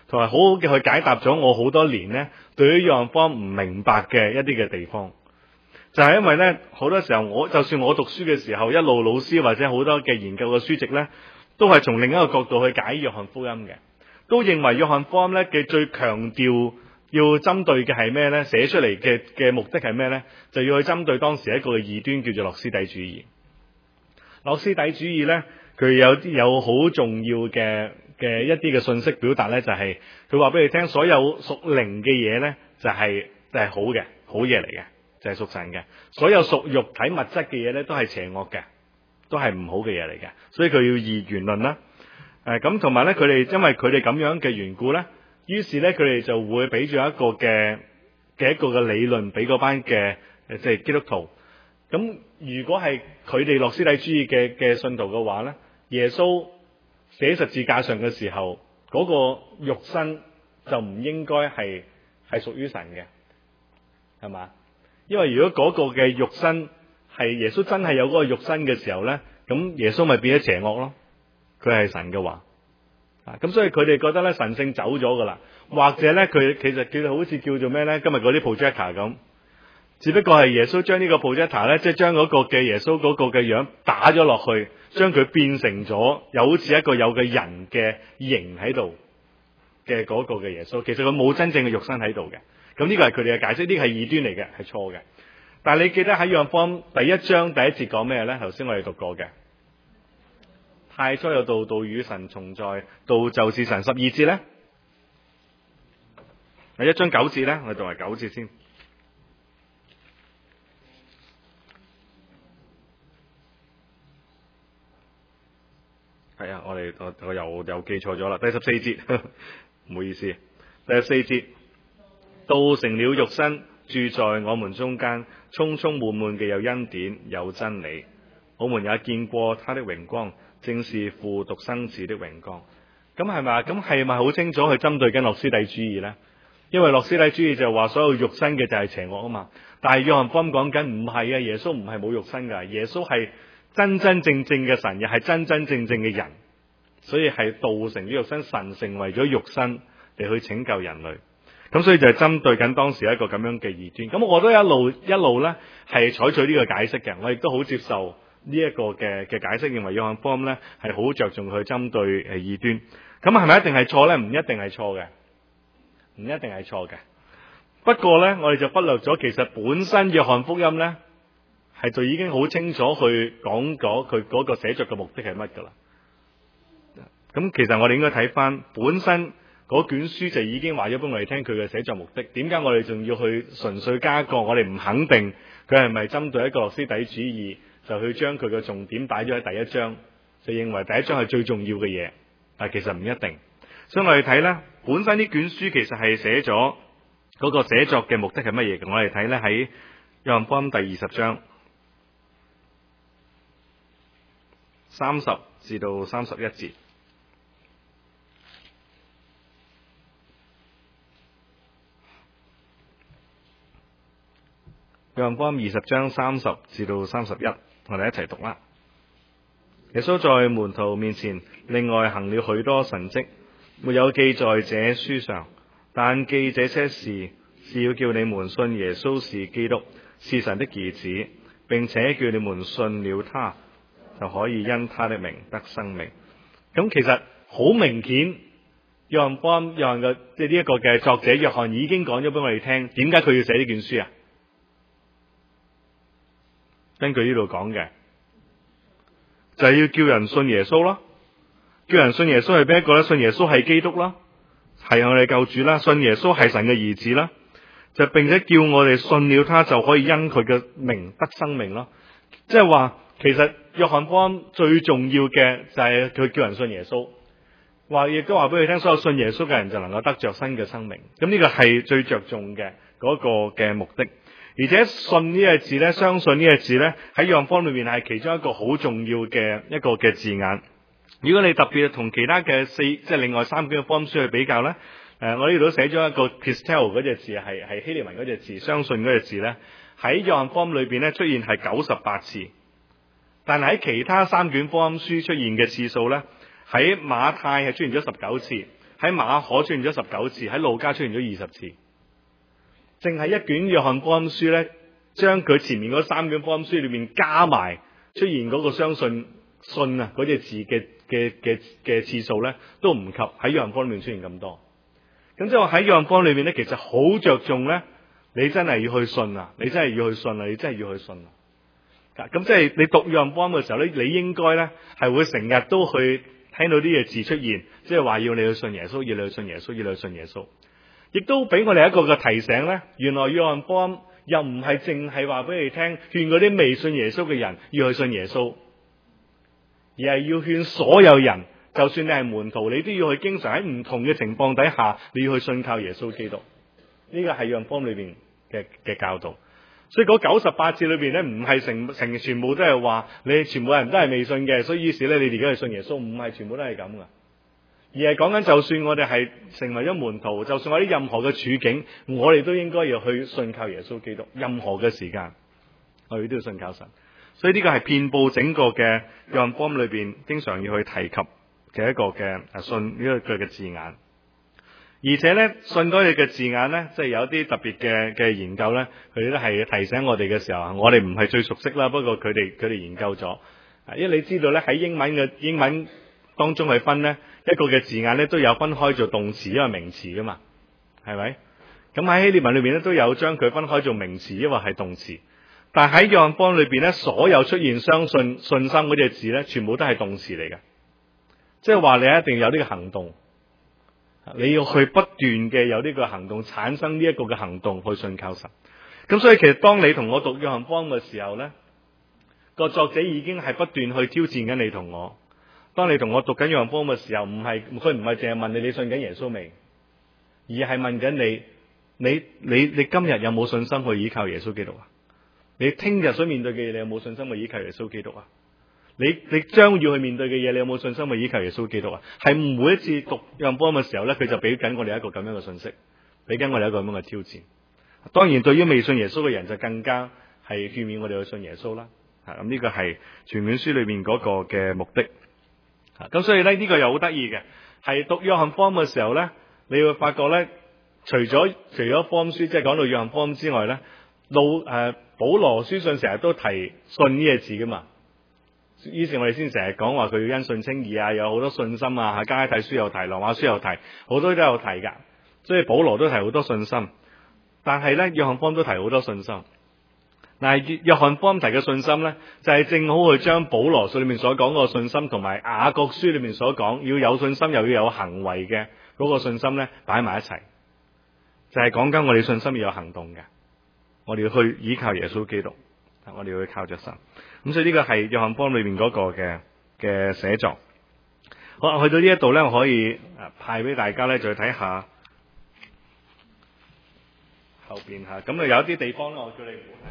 同埋好好嘅去解答咗我好多年呢對於約翰福音唔明白嘅一啲嘅地方。就係因為呢，好多時候我就算我讀書嘅時候，一路老師或者好多嘅研究嘅書籍呢，都係從另一個角度去解約翰福音嘅，都認為約翰福音呢嘅最強調要針對嘅係咩呢？寫出嚟嘅嘅目的係咩呢？就要去針對當時一個異端叫做諾斯底主義。諾斯底主義呢，佢有啲有好重要嘅嘅一啲嘅信息表達呢，就係佢話俾你聽，所有屬靈嘅嘢呢，就係就係好嘅，好嘢嚟嘅。就係屬神嘅，所有屬肉體物質嘅嘢咧，都係邪惡嘅，都係唔好嘅嘢嚟嘅。所以佢要二元論啦。誒咁同埋咧，佢哋因為佢哋咁樣嘅緣故咧，於是咧佢哋就會俾咗一個嘅嘅一個嘅理論俾嗰班嘅誒即係基督徒。咁如果係佢哋諾斯底主義嘅嘅信徒嘅話咧，耶穌寫十字架上嘅時候，嗰個肉身就唔應該係係屬於神嘅，係嘛？因為如果嗰個嘅肉身係耶穌真係有嗰個肉身嘅時候咧，咁耶穌咪變咗邪惡咯。佢係神嘅話，啊咁所以佢哋覺得咧神性走咗噶啦，或者咧佢其實叫做好似叫做咩咧？今日嗰啲 projector 咁，只不過係耶穌將呢個 projector 咧，即係將嗰個嘅耶穌嗰個嘅樣打咗落去，將佢變成咗有好似一個有嘅人嘅形喺度嘅嗰個嘅耶穌，其實佢冇真正嘅肉身喺度嘅。咁呢個係佢哋嘅解釋，呢個係異端嚟嘅，係錯嘅。但係你記得喺約翰福音第一章第一節講咩咧？頭先我哋讀過嘅，太初有道，道與神同在，道就是神。十二節咧，係一章九節咧，我哋讀埋九節先。係啊，我哋我我又又記錯咗啦。第十四節，唔好意思，第十四節。道成了肉身，住在我們中間，充充滿滿嘅有恩典有真理。我們也見過他的榮光，正是父獨生子的榮光。咁係咪？咁係咪好清楚去針對緊諾斯底主義呢？因為諾斯底主義就話所有肉身嘅就係邪惡啊嘛。但係約翰福音講緊唔係啊，耶穌唔係冇肉身噶，耶穌係真真正正嘅神，又係真真正正嘅人，所以係道成咗肉身，神成為咗肉身嚟去拯救人類。咁所以就係針對緊當時一個咁樣嘅異端。咁我都一路一路咧係採取呢個解釋嘅，我亦都好接受呢一個嘅嘅解釋，認為約翰福音咧係好着重去針對誒異端。咁係咪一定係錯咧？唔一定係錯嘅，唔一定係錯嘅。不過咧，我哋就忽略咗其實本身約翰福音咧係就已經好清楚去講咗佢嗰個寫作嘅目的係乜噶啦。咁其實我哋應該睇翻本身。嗰卷書就已經話咗俾我哋聽佢嘅寫作目的，點解我哋仲要去純粹加個我哋唔肯定佢係咪針對一個諾斯底主義，就去將佢嘅重點擺咗喺第一章，就認為第一章係最重要嘅嘢，但其實唔一定。所以我哋睇呢，本身呢卷書其實係寫咗嗰個寫作嘅目的係乜嘢嘅。我哋睇呢喺約翰福音第二十章三十至到三十一節。約翰福音二十章三十至到三十一，我哋一齊讀啦。耶穌在門徒面前另外行了許多神蹟，沒有記在這書上，但記這些事是要叫你們信耶穌是基督，是神的兒子，並且叫你們信了他，就可以因他的名得生命。咁其實好明顯，約翰福音約翰嘅即係呢一個嘅作者約翰已經講咗俾我哋聽，點解佢要寫呢卷書啊？根據呢度講嘅，就係、是、要叫人信耶穌咯。叫人信耶穌係邊一個咧？信耶穌係基督啦，係我哋救主啦。信耶穌係神嘅兒子啦，就並且叫我哋信了他，就可以因佢嘅名得生命咯。即係話，其實約翰福音最重要嘅就係佢叫人信耶穌，話亦都話俾佢聽，所有信耶穌嘅人就能夠得着新嘅生命。咁呢個係最着重嘅嗰個嘅目的。而且信呢個字咧，相信呢個字咧，喺約翰福音裏面係其中一個好重要嘅一個嘅字眼。如果你特別同其他嘅四即係另外三卷嘅福音書去比較咧，誒、呃，我呢度都寫咗一個 pistel 嗰隻字，係係希臘文嗰隻字，相信嗰隻字咧，喺約翰福音裏邊咧出現係九十八次，但係喺其他三卷福音書出現嘅次數咧，喺馬太係出現咗十九次， 喺馬可出現咗十九次，喺路加出現咗二十次。淨係一卷約翰福音書咧，將佢前面嗰三卷福音書裏面加埋出現嗰個相信信啊嗰隻字嘅嘅嘅嘅次數咧，都唔及喺約翰福音裏面出現咁多。咁即係話喺約翰福音裏面咧，其實好着重咧，你真係要去信啊！你真係要去信啊！你真係要去信啊！咁即係你讀約翰福音嘅時候咧，你應該咧係會成日都去聽到啲嘢字出現，即係話要你去信耶穌，要你去信耶穌，要你去信耶穌。亦都俾我哋一個嘅提醒咧，原來約翰福音又唔係淨係話俾你聽，勸嗰啲未信耶穌嘅人要去信耶穌，而係要勸所有人，就算你係門徒，你都要去經常喺唔同嘅情況底下，你要去信靠耶穌基督。呢個係約翰福音裏邊嘅嘅教導。所以嗰九十八節裏邊咧，唔係成成全部都係話你全部人都係未信嘅，所以於是咧你哋而家去信耶穌，唔係全部都係咁噶，而係講緊就算我哋係成為咗門徒，就算我啲任何嘅處境，我哋都應該要去信靠耶穌基督。任何嘅時間，我哋都要信靠神。所以呢個係遍佈整個嘅約翰福音裏邊，經常要去提及嘅一個嘅信呢個句嘅字眼。而且咧，信嗰啲嘅字眼咧，即係有啲特別嘅嘅研究咧，佢哋都係提醒我哋嘅時候，我哋唔係最熟悉啦。不過佢哋佢哋研究咗，因為你知道咧，喺英文嘅英文當中去分咧，一個嘅字眼咧都有分開做動詞，因為名詞噶嘛，係咪？咁喺希臘文裏邊咧都有將佢分開做名詞，因為係動詞。但係喺約翰福音裏邊咧，所有出現相信信心嗰啲字咧，全部都係動詞嚟嘅，即係話你一定有呢個行動。你要去不斷嘅有呢個行動，產生呢一個嘅行動去信靠神。咁所以其實當你同我讀約翰福音嘅時候呢，個作者已經係不斷去挑戰緊你同我。當你同我讀緊約翰福音嘅時候，唔係佢唔係淨係問你你信緊耶穌未，而係問緊你你你你今日有冇信心去依靠耶穌基督啊？你聽日所面對嘅嘢，你有冇信心去依靠耶穌基督啊？你你將要去面對嘅嘢，你有冇信心去依靠耶穌基督啊？係每一次讀約翰福音嘅時候咧，佢就俾緊我哋一個咁樣嘅信息，俾緊我哋一個咁樣嘅挑戰。當然，對於未信耶穌嘅人就更加係勸勉我哋去信耶穌啦。吓，咁呢個係全卷書裏面嗰個嘅目的。吓，咁所以咧呢個又好得意嘅，係讀約翰福音嘅時候咧，你會發覺咧，除咗除咗福音書，即係講到約翰福音之外咧，路誒保羅書信成日都提信呢個字噶嘛。於是我哋先成日講話佢要因信稱義啊，有好多信心啊，加拉太書又提，羅馬書又提，好多都有提噶。所以保羅都提好多信心，但係咧約翰福音都提好多信心。但係約翰福音提嘅信心咧，就係、是、正好去將保羅書裏面所講個信心，同埋雅各書裏面所講要有信心又要有行為嘅嗰個信心咧擺埋一齊，就係講緊我哋信心要有行動嘅，我哋要去依靠耶穌基督，我哋要去靠着神。咁所以呢個係約翰福音裏面嗰個嘅嘅寫作。好，去到呢一度咧，我可以派俾大家咧，再睇下後邊吓。咁啊有一啲地方咧，我叫你唔好睇。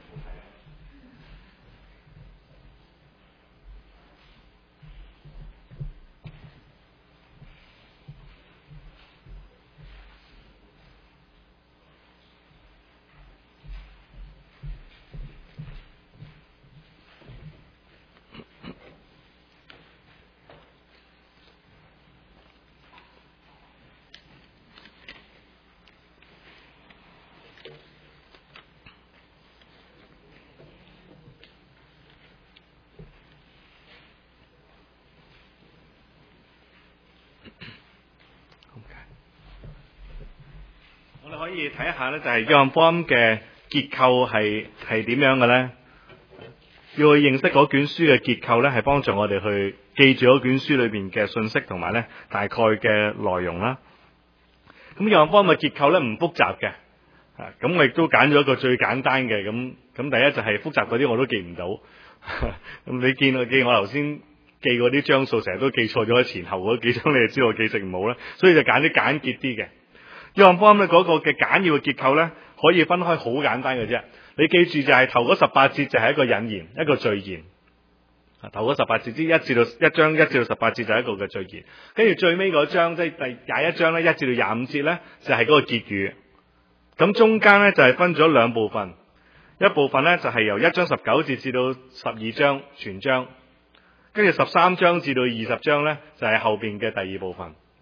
可以睇一下咧，就係約翰福音嘅結構係係點樣嘅咧？要去認識嗰卷書嘅結構咧，係幫助我哋去記住嗰卷書裏邊嘅信息同埋咧大概嘅內容啦。咁約翰福音嘅結構咧唔複雜嘅，啊咁我亦都揀咗一個最簡單嘅。咁咁第一就係複雜嗰啲我都記唔到。咁你見我記我頭先記嗰啲張數，成日都記錯咗喺前後嗰幾張，你就知道我記性唔好啦。所以就揀啲簡潔啲嘅。約翰福音咧嗰個嘅簡要嘅結構咧，可以分開好簡單嘅啫。你記住就係頭嗰十八節就係一個引言，一個序言。啊，頭嗰十八節之一至到一章一至到十八節就係一個嘅序言。跟住最尾嗰章即係第廿一章咧，一至到廿五節咧就係嗰個結語。咁中間咧就係分咗兩部分，一部分咧就係由一章十九節至到十二章全章，跟住十三章至到二十章咧就係後邊嘅第二部分。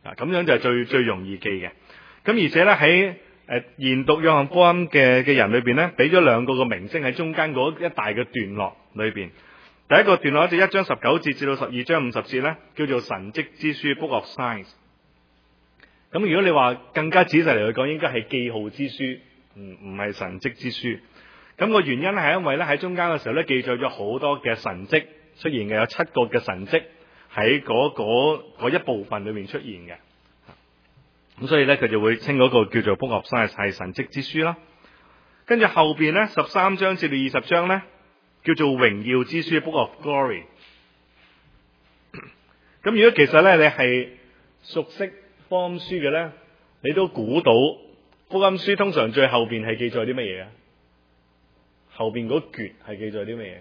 啊，咁樣就係最最容易記嘅。咁而且咧喺誒研讀約翰福音嘅嘅人裏邊咧，俾咗兩個個名稱喺中間嗰一大嘅段落裏邊。第一個段落就一章十九節至到十二章五十節咧，叫做神蹟之書 Book of Signs。咁如果你話更加仔細嚟去講，應該係記號之書，唔唔係神蹟之書。咁個原因係因為咧喺中間嘅時候咧，記載咗好多嘅神蹟出現嘅，有七個嘅神蹟喺嗰嗰嗰一部分裏面出現嘅。咁所以咧佢就會稱嗰個叫做 Book of Signs 係神蹟之書啦。跟住後邊咧十三章至到二十章咧叫做榮耀之書 Book of Glory。咁如果其實咧你係熟悉福音書嘅咧，你都估到福音書通常最後邊係記載啲乜嘢啊？後邊嗰橛係記載啲乜嘢？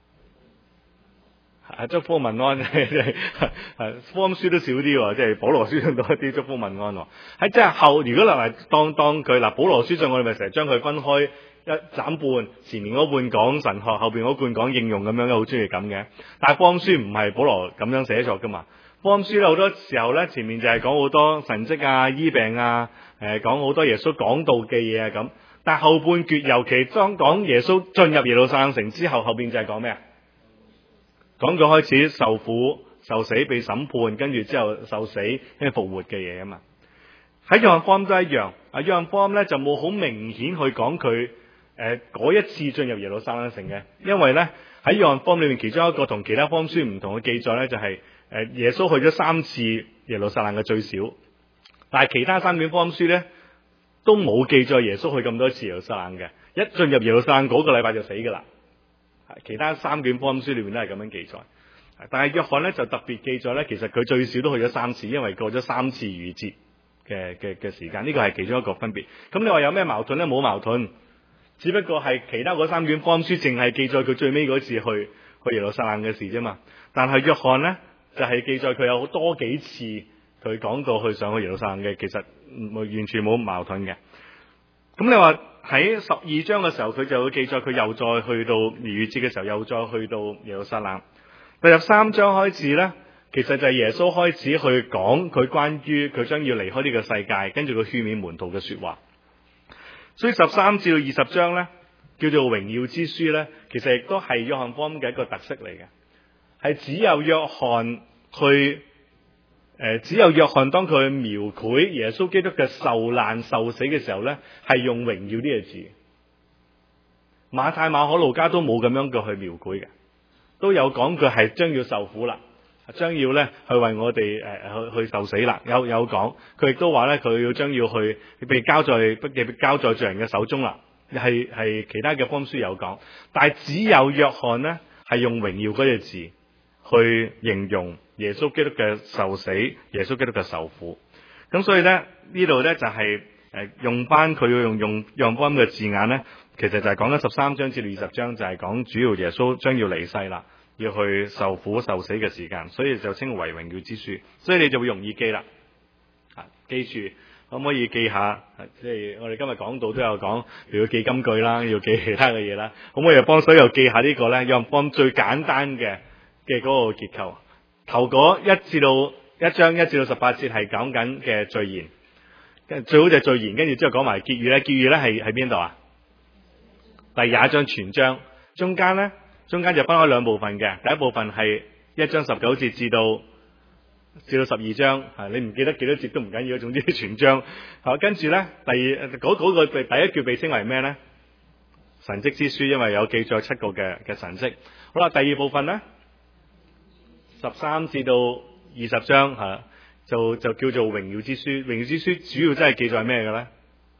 啊，祝福問安，福音書都少啲，即係保羅書仲多啲祝福問安。喺即係後，如果嗱當當佢嗱保羅書上，我哋咪成日將佢分開一斬半，前面嗰半講神學，後邊嗰半講應用咁樣嘅，好中意咁嘅。但係福音書唔係保羅咁樣寫作噶嘛。福音書咧好多時候咧，前面就係講好多神蹟啊、醫病啊，誒講好多耶穌講道嘅嘢啊咁。但係後半橛，尤其當講耶穌進入耶路撒冷城之後，後邊就係講咩啊？講咗開始受苦、受死、被審判，跟住之後受死，跟住復活嘅嘢啊嘛。喺約翰福音都一樣，啊約翰福音咧就冇好明顯去講佢誒嗰一次進入耶路撒冷城嘅，因為咧喺約翰福音裏面其中一個同其他福音書唔同嘅記載咧，就係誒耶穌去咗三次耶路撒冷嘅最少，但係其他三卷福音書咧都冇記載耶穌去咁多次耶路撒冷嘅，一進入耶路撒冷嗰個禮拜就死噶啦。其他三卷福音書裏面都係咁樣記載，但係約翰咧就特別記載咧，其實佢最少都去咗三次，因為過咗三次逾節嘅嘅嘅時間，呢個係其中一個分別。咁你話有咩矛盾咧？冇矛盾，只不過係其他嗰三卷福音書淨係記載佢最尾嗰次去去耶路撒冷嘅事啫嘛。但係約翰咧就係、是、記載佢有好多幾次佢講到去上去耶路撒冷嘅，其實完全冇矛盾嘅。咁你話喺十二章嘅時候，佢就會記載佢又再去到逾越節嘅時候，又再去到耶路撒冷。第十三章開始咧，其實就係耶穌開始去講佢關於佢將要離開呢個世界，跟住佢勸勉門徒嘅說話。所以十三至到二十章咧，叫做榮耀之書咧，其實亦都係約翰福音嘅一個特色嚟嘅，係只有約翰去。誒，只有約翰當佢描繪耶穌基督嘅受難受死嘅時候咧，係用榮耀呢個字。馬太、馬可、路加都冇咁樣嘅去描繪嘅，都有講佢係將要受苦啦，將要咧去為我哋誒、呃、去去受死啦。有有講，佢亦都話咧佢要將要去被交在被交在罪人嘅手中啦。係係其他嘅福音書有講，但係只有約翰咧係用榮耀嗰個字去形容耶穌基督嘅受死，耶穌基督嘅受苦。咁所以咧呢度咧就係、是、誒用翻佢要用用用翻嘅字眼咧，其實就係講緊十三章至二十章，就係講主要耶穌將要離世啦，要去受苦受死嘅時間，所以就稱為榮耀之書。所以你就會容易記啦。啊，記住可唔可以記下？即係我哋今日講到都有講，要記金句啦，要記其他嘅嘢啦。可唔可以又幫手又記下個呢個咧？用幫最簡單嘅嘅嗰個結構。頭嗰一至到一章一至到十八節係講緊嘅序言，跟最好就係序言，跟住之後講埋結語咧。結語咧係喺邊度啊？第廿章全章，中間咧中間就分開兩部分嘅。第一部分係一章十九節至到至到十二章，係你唔記得幾多節都唔緊要，總之全章。好，跟住咧第二嗰嗰個第一句被稱為咩咧？神蹟之書，因為有記載七個嘅嘅神蹟。好啦，第二部分咧。十三至到二十章吓，就就叫做榮耀之書。榮耀之書主要真係記載咩嘅咧？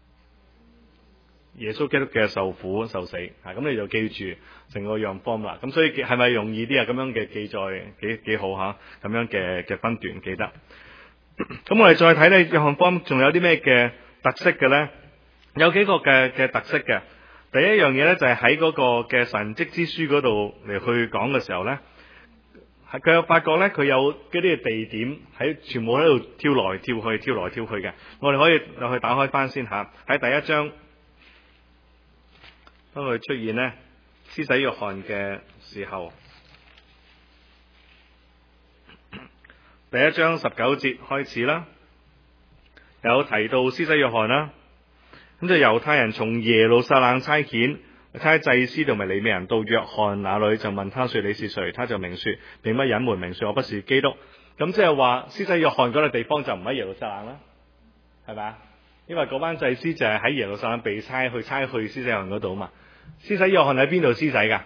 耶穌基督嘅受苦受死吓，咁你就記住成個樣方啦。咁所以係咪容易啲啊？咁樣嘅記載幾幾好吓，咁樣嘅嘅分段記得。咁我哋再睇咧，約翰福音仲有啲咩嘅特色嘅咧？有幾個嘅嘅特色嘅。第一樣嘢咧就係喺嗰個嘅神蹟之書嗰度嚟去講嘅時候咧。佢有發覺咧，佢有嗰啲嘅地點喺全部喺度跳來跳去、跳來跳去嘅。我哋可以落去打開翻先吓。喺第一章，當佢出現咧，施洗約翰嘅時候，第一章十九節開始啦。 有提到施洗約翰啦。咁就猶太人從耶路撒冷差遣差祭司同埋利未人到約翰那裏，就問他說你是誰？他就明說，並不隱瞞，明說我不是基督。咁即係話施洗約翰嗰個地方就唔喺耶路撒冷啦，係咪啊？因為嗰班祭司就係喺耶路撒冷被差去差去施洗約翰嗰度嘛。施洗約翰喺邊度施洗噶？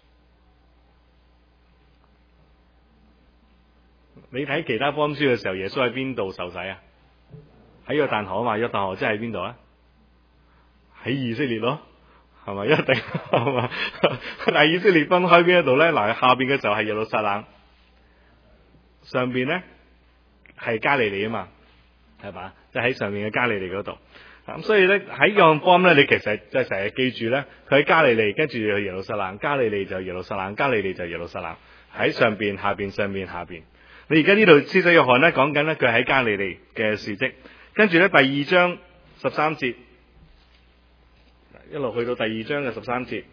你睇其他福音書嘅時候，耶穌喺邊度受洗啊？喺約旦河啊嘛。約旦河即係喺邊度啊？喺以色列咯，係咪？一定係嘛？但係以色列分開邊一度咧？嗱，下邊嘅就係耶路撒冷，上邊咧係加利利啊嘛，係嘛？即係喺上面嘅加利利嗰度。咁所以咧喺約翰福音咧，你其實即係成日記住咧，佢喺加利利，跟住去耶路撒冷，加利利就耶路撒冷，加利利就耶路撒冷，喺上邊、下邊、上邊、下邊。你而家呢度施洗約翰咧講緊咧，佢喺加利利嘅事蹟，跟住咧第二章十三節，一路去到第二章嘅十三節，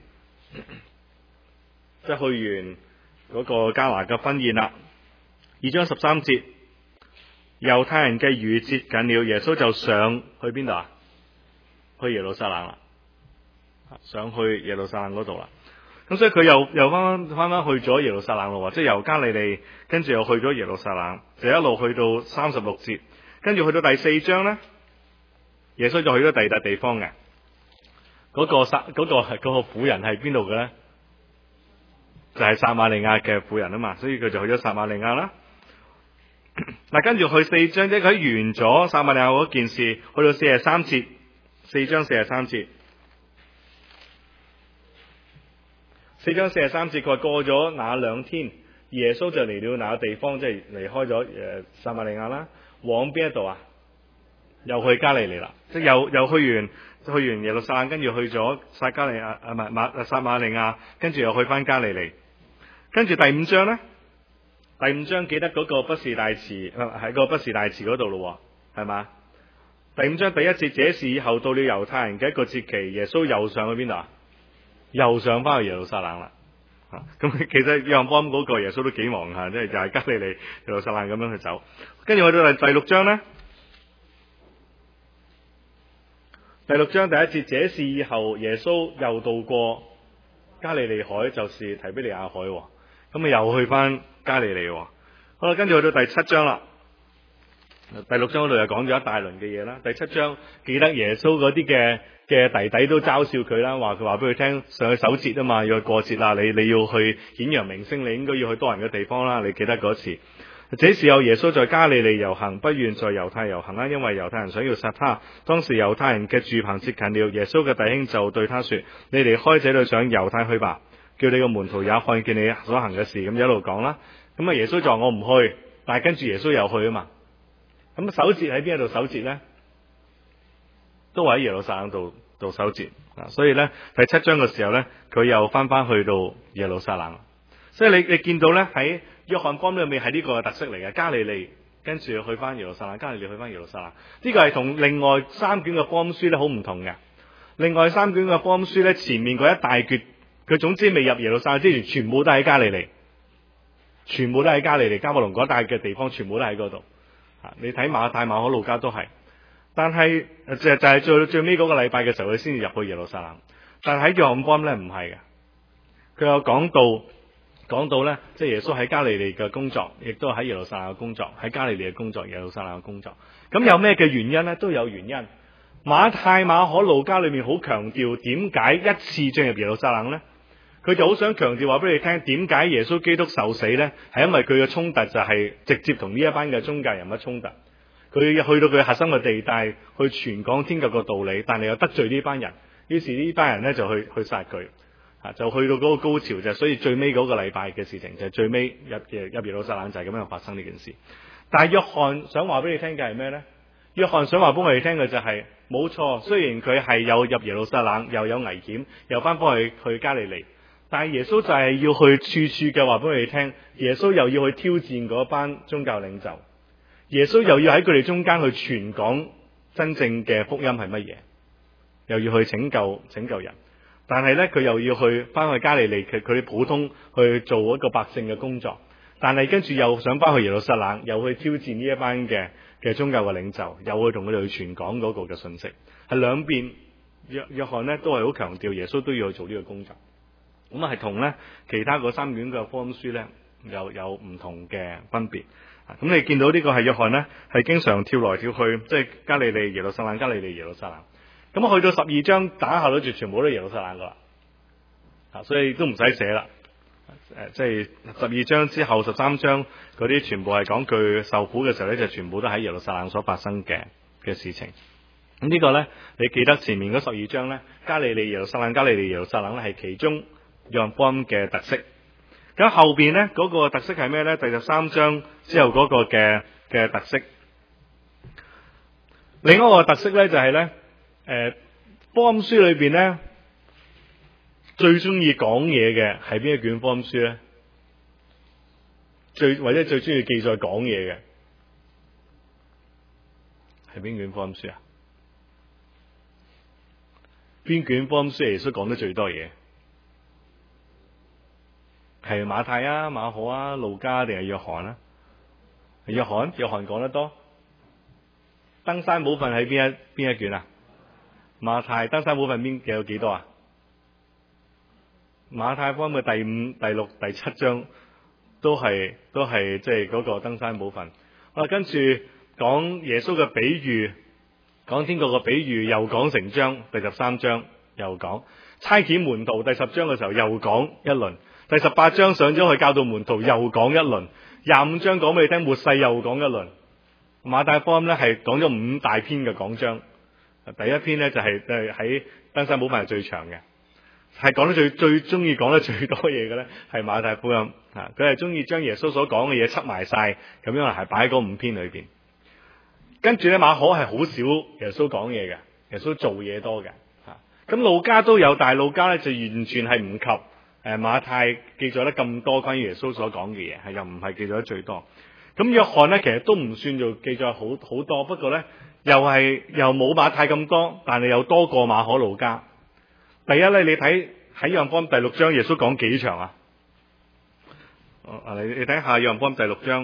即係去完嗰個迦拿嘅婚宴啦。二章十三節，猶太人嘅逾節近了，耶穌就上去邊度啊？去耶路撒冷啦，上去耶路撒冷嗰度啦。咁所以佢又又翻翻翻去咗耶路撒冷咯，即係由加利利跟住又去咗耶路撒冷，就一路去到三十六節，跟住去到第四章咧，耶穌就去咗第二笪地方嘅。嗰、那個撒嗰、那個係嗰、那個婦人係邊度嘅咧？就係、是、撒瑪利亞嘅婦人啊嘛，所以佢就去咗撒瑪利亞啦。嗱，跟住去四章，即係佢完咗撒瑪利亞嗰件事，去到四十三節，四章四十三節。四章四十三節，佢話過咗那兩天，耶穌就嚟了那個地方，即係離開咗誒撒瑪利亞啦，往邊一度啊？又去加利利啦，即係又又去完去完耶路撒冷，跟住去咗撒加利亞啊，唔係馬撒瑪利亞，跟住又去翻加利利。跟住第五章咧，第五章記得嗰個畢士大池喺個畢士大池嗰度咯，係嘛？第五章第一節，這事以後到了猶太人嘅一個節期，耶穌又上去邊度啊？又上翻去耶路撒冷啦，咁、啊、其實約翰福音嗰個耶穌都幾忙吓，即係就係加利利、耶路撒冷咁樣去走。跟住去到第六章咧，第六章第一節，這事以後耶穌又渡過加利利海，就是提比利亞海，咁啊又去翻加利利。好啦，跟住去到第七章啦。第六章嗰度又講咗一大輪嘅嘢啦。第七章記得耶穌嗰啲嘅嘅弟弟都嘲笑佢啦，話佢話俾佢聽上去守節啊嘛，要去過節啦，你你要去顯揚名聲，你應該要去多人嘅地方啦。你記得嗰次，這時候耶穌在加利利遊行，不願在猶太遊行啦，因為猶太人想要殺他。當時猶太人嘅住棚接近了，耶穌嘅弟兄就對他說：你離開這裏上猶太去吧，叫你個門徒也看見你所行嘅事。咁一路講啦。咁啊耶穌就話我唔去，但係跟住耶穌又去啊嘛。咁守節喺邊度守節咧？都喺耶路撒冷度度守節啊！所以咧第七章嘅時候咧，佢又翻翻去到耶路撒冷。所以你你見到咧喺約翰福音裏面係呢個特色嚟嘅，加利利跟住去翻耶路撒冷，加利利去翻耶路撒冷。呢個係同另外三卷嘅福音書咧好唔同嘅。另外三卷嘅福音書咧，前面嗰一大橛，佢總之未入耶路撒冷之前，全部都喺加利利，全部都喺加利利迦百農嗰帶嘅地方，全部都喺嗰度。啊！你睇馬太、馬可、路加都係，但係就就係最最尾嗰個禮拜嘅時候，佢先至入去耶路撒冷。但係喺約翰福音咧唔係嘅，佢有講到講到咧，即係耶穌喺加利利嘅工作，亦都喺耶路撒冷嘅工作，喺加利利嘅工作，耶路撒冷嘅工作。咁有咩嘅原因咧？都有原因。馬太、馬可、路加裏面好強調點解一次進入耶路撒冷咧？佢就好想強調話俾你聽，點解耶穌基督受死咧？係因為佢嘅衝突就係直接同呢一班嘅宗教人物衝突。佢去到佢核心嘅地帶去傳講天國嘅道理，但係又得罪呢班人，於是呢班人咧就去去殺佢，啊就去到嗰個高潮就，所以最尾嗰個禮拜嘅事情就係最尾入嘅入耶路撒冷就係咁樣發生呢件事。但係約翰想話俾你聽嘅係咩咧？約翰想話俾我哋聽嘅就係冇錯，雖然佢係有入耶路撒冷，又有危險，又翻返去去加利利。但係耶穌就係要去處處嘅話俾佢哋聽，耶穌又要去挑戰嗰班宗教領袖，耶穌又要喺佢哋中間去傳講真正嘅福音係乜嘢，又要去拯救拯救人。但係咧佢又要去翻去加利利，佢佢哋普通去做一個百姓嘅工作。但係跟住又想翻去耶路撒冷，又去挑戰呢一班嘅嘅宗教嘅領袖，又去同佢哋去傳講嗰個嘅信息。係兩邊約約翰咧都係好強調耶穌都要去做呢個工作。咁啊係同咧其他嗰三卷嘅福音書咧又有唔同嘅分別。咁你見到呢個係約翰咧係經常跳來跳去，即係加利利、耶路撒冷、加利利、耶路撒冷。咁去到十二章打下咗住，全部都係耶路撒冷噶啦。啊，所以都唔使寫啦。誒，即係十二章之後十三章嗰啲，全部係講佢受苦嘅時候咧，就全部都喺耶路撒冷所發生嘅嘅事情。咁呢個咧，你記得前面嗰十二章咧，加利利、耶路撒冷、加利利、耶路撒冷咧係其中約翰福音嘅特色。咁後邊咧嗰個特色係咩咧？第十三章之後嗰個嘅嘅特色，另一個特色咧就係咧，誒，福音書裏邊咧最中意講嘢嘅係邊一卷福音書咧？最或者最中意記載講嘢嘅係邊卷福音書啊？邊卷福音書耶穌講得最多嘢？係馬太啊、馬可啊、路加定係約翰啊？約翰，約翰講得多。登山寶訓喺邊一邊一卷啊？馬太。登山寶訓邊有幾多啊？馬太福音嘅第五、第六、第七章都係都係即係嗰個登山寶訓。啊，跟住講耶穌嘅比喻，講天國嘅比喻，又講成章，第十三章又講差遣門徒，第十章嘅時候又講一輪，第十八章上咗去教導門徒又講一輪，廿五章講俾你聽末世又講一輪。馬太福音咧係講咗五大篇嘅講章，第一篇咧就係誒喺登山寶訓係最長嘅。係講得最最中意講得最多嘢嘅咧，係馬太福音啊！佢係中意將耶穌所講嘅嘢輯埋晒，咁樣係擺喺嗰五篇裏邊。跟住咧，馬可係好少耶穌講嘢嘅，耶穌做嘢多嘅吓。咁路加都有，但係路加咧就完全係唔及誒馬太記載得咁多關於耶穌所講嘅嘢，係又唔係記載得最多。咁約翰咧其實都唔算做記載好好多，不過咧又係又冇馬太咁多，但係又多過馬可、路加。第一咧，你睇喺約翰福音第六章，耶穌講幾長啊？啊，你你睇下約翰福音第六章，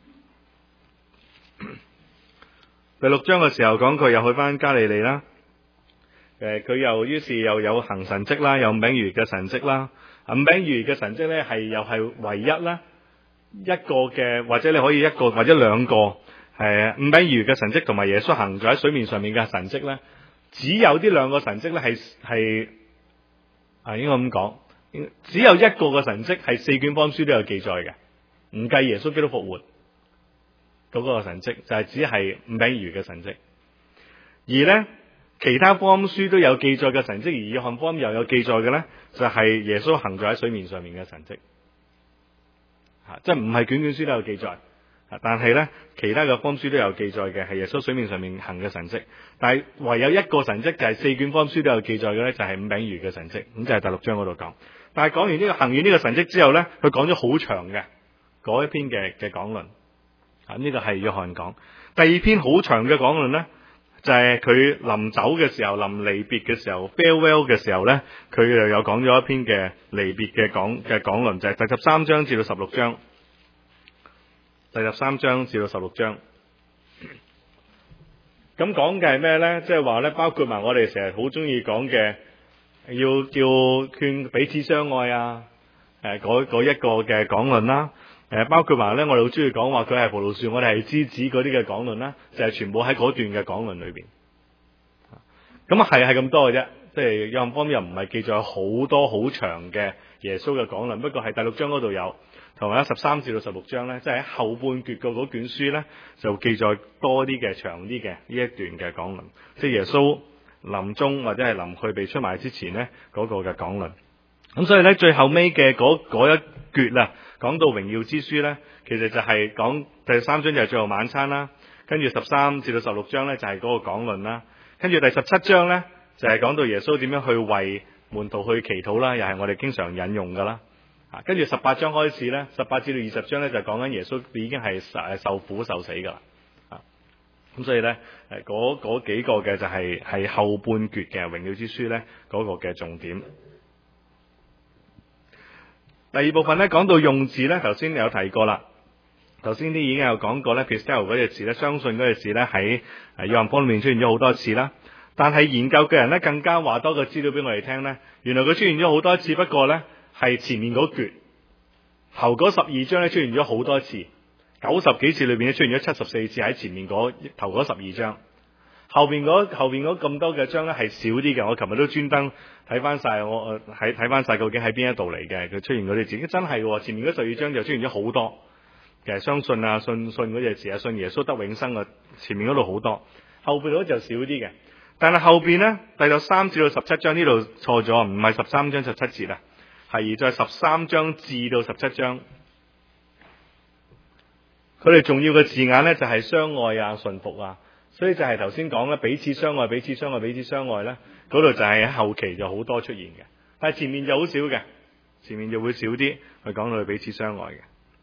第六章嘅時候講佢又去翻加利利啦。誒，佢又於是又有行神蹟啦，有五餅二魚嘅神蹟啦。五餅二魚嘅神蹟咧係又係唯一啦，一個嘅或者你可以一個或者兩個誒五餅二魚嘅神蹟同埋耶穌行咗喺水面上面嘅神蹟咧，只有呢兩個神蹟咧係係。啊，應該咁講，只有一個嘅神蹟係四卷福音書都有記載嘅，唔計耶穌基督復活嗰個神蹟，就係只係五餅二魚嘅神蹟。而咧其他福音書都有記載嘅神蹟，而約翰福音又有記載嘅咧，就係耶穌行咗喺水面上面嘅神蹟。吓、啊，即係唔係卷卷書都有記載。但係咧，其他嘅福音書都有記載嘅，係耶穌水面上面行嘅神蹟。但係唯有一個神蹟就係四卷福音書都有記載嘅咧，就係五餅二魚嘅神蹟。咁就係第六章嗰度講。但係講完呢、這個行完呢個神蹟之後咧，佢講咗好長嘅嗰一篇嘅嘅講論。啊，呢、這個係約翰講。第二篇好長嘅講論咧，就係佢臨走嘅時候，臨離別嘅時候 farewell 嘅時候咧，佢又有講咗一篇嘅離別嘅講嘅講論，就係、是、第十三章至到十六章。第十三章至到十六章，咁講嘅係咩咧？即係話咧，包括埋我哋成日好中意講嘅，要叫勸彼此相愛啊，誒，嗰嗰一個嘅講論啦，誒，包括埋咧，我哋好中意講話佢係葡萄樹，我哋係枝子嗰啲嘅講論啦，就係、是、全部喺嗰段嘅講論裏邊。咁啊係係咁多嘅啫，即係約翰福音又唔係記載好多好長嘅耶穌嘅講論，不過係第六章嗰度有。同埋十三至到十六章咧，即係喺後半段嘅嗰卷書咧，就記載多啲嘅長啲嘅呢一段嘅講論，即係耶穌臨終或者係臨去被出賣之前咧嗰個嘅講論。咁所以咧，最後尾嘅嗰嗰一橛啊，講到榮耀之書咧，其實就係講第三章就係最後晚餐啦，跟住十三至到十六章咧就係嗰個講論啦，跟住第十七章咧就係講到耶穌點樣去為門徒去祈禱啦，又係我哋經常引用噶啦。啊，跟住十八章開始咧，十八至到二十章咧就講緊耶穌已經係誒受苦受死噶啦，啊，咁所以咧誒嗰嗰幾個嘅就係、是、係後半橛嘅榮耀之書咧嗰、那個嘅重點。第二部分咧講到用字咧，頭先有提過啦， 頭先啲已經有講過咧 ，pisteo 嗰隻字咧，相信嗰隻字咧喺誒約翰福音裏面出現咗好多次啦。但係研究嘅人咧更加話多個資料俾我哋聽咧，原來佢出現咗好多次，不過咧係前面嗰橛，頭嗰十二章咧出現咗好多次，九十幾次裏邊咧出現咗七十四次喺前面嗰頭嗰十二章，後邊嗰後邊嗰咁多嘅章咧係少啲嘅。我琴日都專登睇翻晒，我睇睇翻晒究竟喺邊一度嚟嘅，佢出現嗰啲字，真係嘅，前面嗰十二章就出現咗好多。其實相信啊，信信嗰隻字啊，信耶穌得永生啊，前面嗰度好多，後邊嗰就少啲嘅。但係後邊呢，第十三至到十七章呢度錯咗，唔係十三章十七節啦，係在十三章至到十七章，佢哋重要嘅字眼呢，就係相愛啊、順服啊，所以就係頭先講咧，彼此相愛、彼此相愛、彼此相愛呢，嗰度就係喺後期就好多出現嘅，但係前面就好少嘅，前面就會少啲去講到彼此相愛嘅。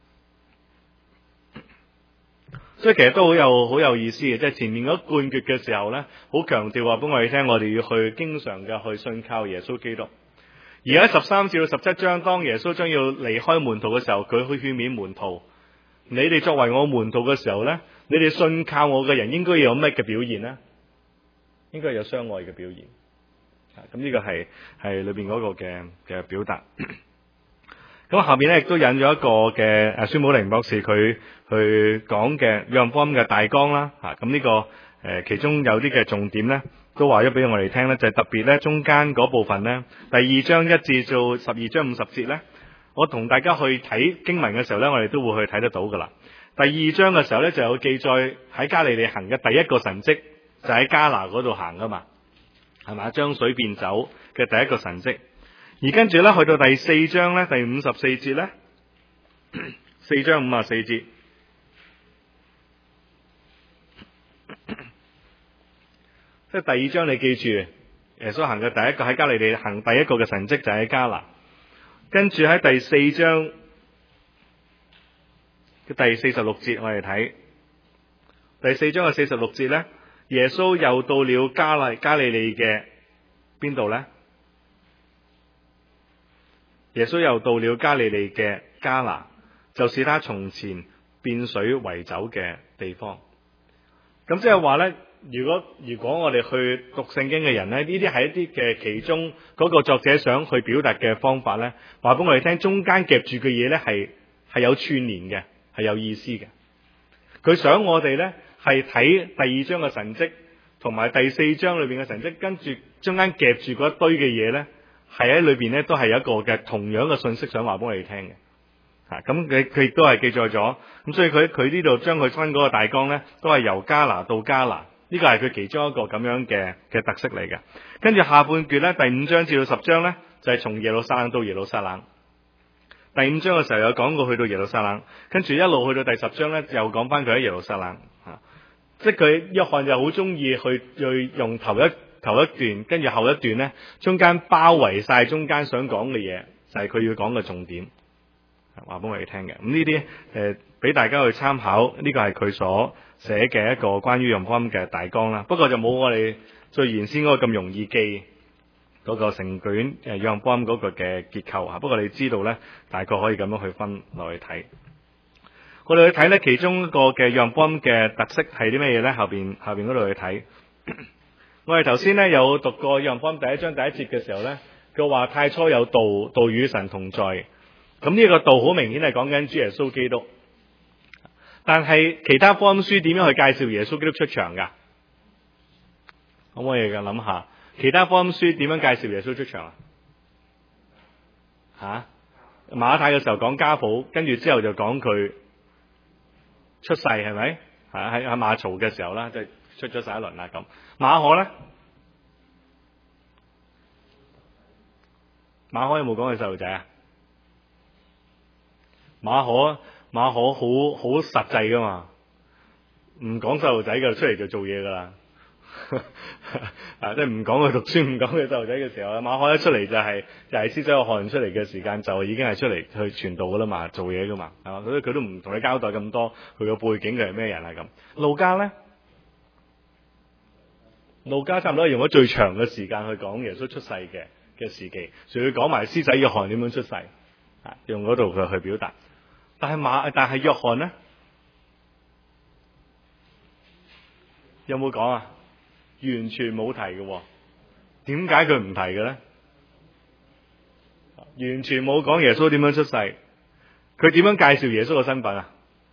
所以其實都好有好有意思嘅，即係前面嗰半橛嘅時候咧，好強調話俾我哋聽，我哋要去經常嘅去信靠耶穌基督。而喺十三至到十七章，當耶穌將要離開門徒嘅時候，佢去勸勉門徒：你哋作為我門徒嘅時候咧，你哋信靠我嘅人應該有咩嘅表現呢？應該有相愛嘅表現。啊，咁呢個係係裏邊嗰個嘅嘅表達。咁下邊咧亦都引咗一個嘅誒孫寶玲博士佢去講嘅約翰福音嘅大綱啦，嚇咁呢個誒、呃、其中有啲嘅重點咧，都話咗俾我哋聽咧，就係、是、特別咧中間嗰部分咧，第二章一至到十二章五十節咧，我同大家去睇經文嘅時候咧，我哋都會去睇得到噶啦。第二章嘅時候咧，就有記載喺加利利行嘅第一個神蹟，就喺迦拿嗰度行噶嘛，係咪？將水變酒嘅第一個神蹟。而跟住咧，去到第四章咧，第五十四節咧，四章五十四節，即係第二章，你記住耶穌行嘅第一個喺加利利行第一個嘅神蹟就喺迦拿。跟住喺第四章嘅第四十六節，我哋睇第四章嘅四十六節咧，耶穌又到了加利加利利嘅邊度咧？耶穌又到了加利利嘅迦拿，就是他從前變水為酒嘅地方。咁即係話呢，如果如果我哋去讀聖經嘅人呢，呢啲係一啲嘅其中嗰個作者想去表達嘅方法呢，話俾我哋聽，中間夾住嘅嘢呢係係有串聯嘅，係有意思嘅。佢想我哋呢係睇第二章嘅神蹟，同埋第四章裏邊嘅神蹟，跟住中間夾住嗰一堆嘅嘢呢，係喺裏邊咧，都係有一個嘅同樣嘅信息想話俾我哋聽嘅。吓，咁佢佢亦都係記載咗，咁所以佢佢呢度將佢分嗰個大綱咧，都係由迦拿到迦拿，呢個係佢其中一個咁樣嘅嘅特色嚟嘅。跟住下半段咧，第五章至到十章咧，就係從耶路撒冷到耶路撒冷。第五章嘅時候有講過去到耶路撒冷，跟住一路去到第十章咧，又講翻佢喺耶路撒冷。吓，即係佢約翰就好中意去去用頭一。頭一段，跟住後一段呢，中間包圍晒中間想講嘅嘢，就係佢要講嘅重點，話俾我哋聽嘅。咁呢啲誒，俾大家去參考，呢個係佢所寫嘅一個關於約翰福音嘅大綱啦。不過就冇我哋最原先嗰個咁容易記嗰個成卷誒約翰福音嗰個嘅結構吓。不過你知道呢，大概可以咁樣去分落去睇。我哋去睇呢，其中一個嘅約翰福音嘅特色係啲咩嘢呢？後邊後邊嗰度去睇。我哋頭先咧有讀過約翰福音第一章第一節嘅時候咧，佢話太初有道，道與神同在。咁呢個道好明顯係講緊主耶穌基督。但係其他福音書點樣去介紹耶穌基督出場噶？可唔可以咁諗下？其他福音書點樣介紹耶穌出場啊？吓，馬太嘅時候講家譜，跟住之後就講佢出世，係咪？係喺喺馬槽嘅時候啦，即係出咗晒一輪啦咁。馬可咧，馬可有冇講佢細路仔啊？馬可馬可好好實際噶嘛，唔講細路仔嘅，出嚟就做嘢噶啦。啊，即係唔講佢讀書，唔講佢細路仔嘅時候，馬可一出嚟就係、是、就係施洗約翰出嚟嘅時間，就已經係出嚟去傳道噶啦嘛，做嘢噶嘛，係嘛？所以佢都唔同你交代咁多佢個背景佢係咩人啊咁。路加咧？路加差唔多用咗最長嘅時間去講耶穌出世嘅嘅時期，仲要講埋施洗約翰點樣出世，啊，用嗰度佢去表達。但係馬，但係約翰咧， 有冇講啊？完全冇提嘅。點解佢唔提嘅咧？完全冇講耶穌點樣出世，佢點樣介紹耶穌嘅身份啊？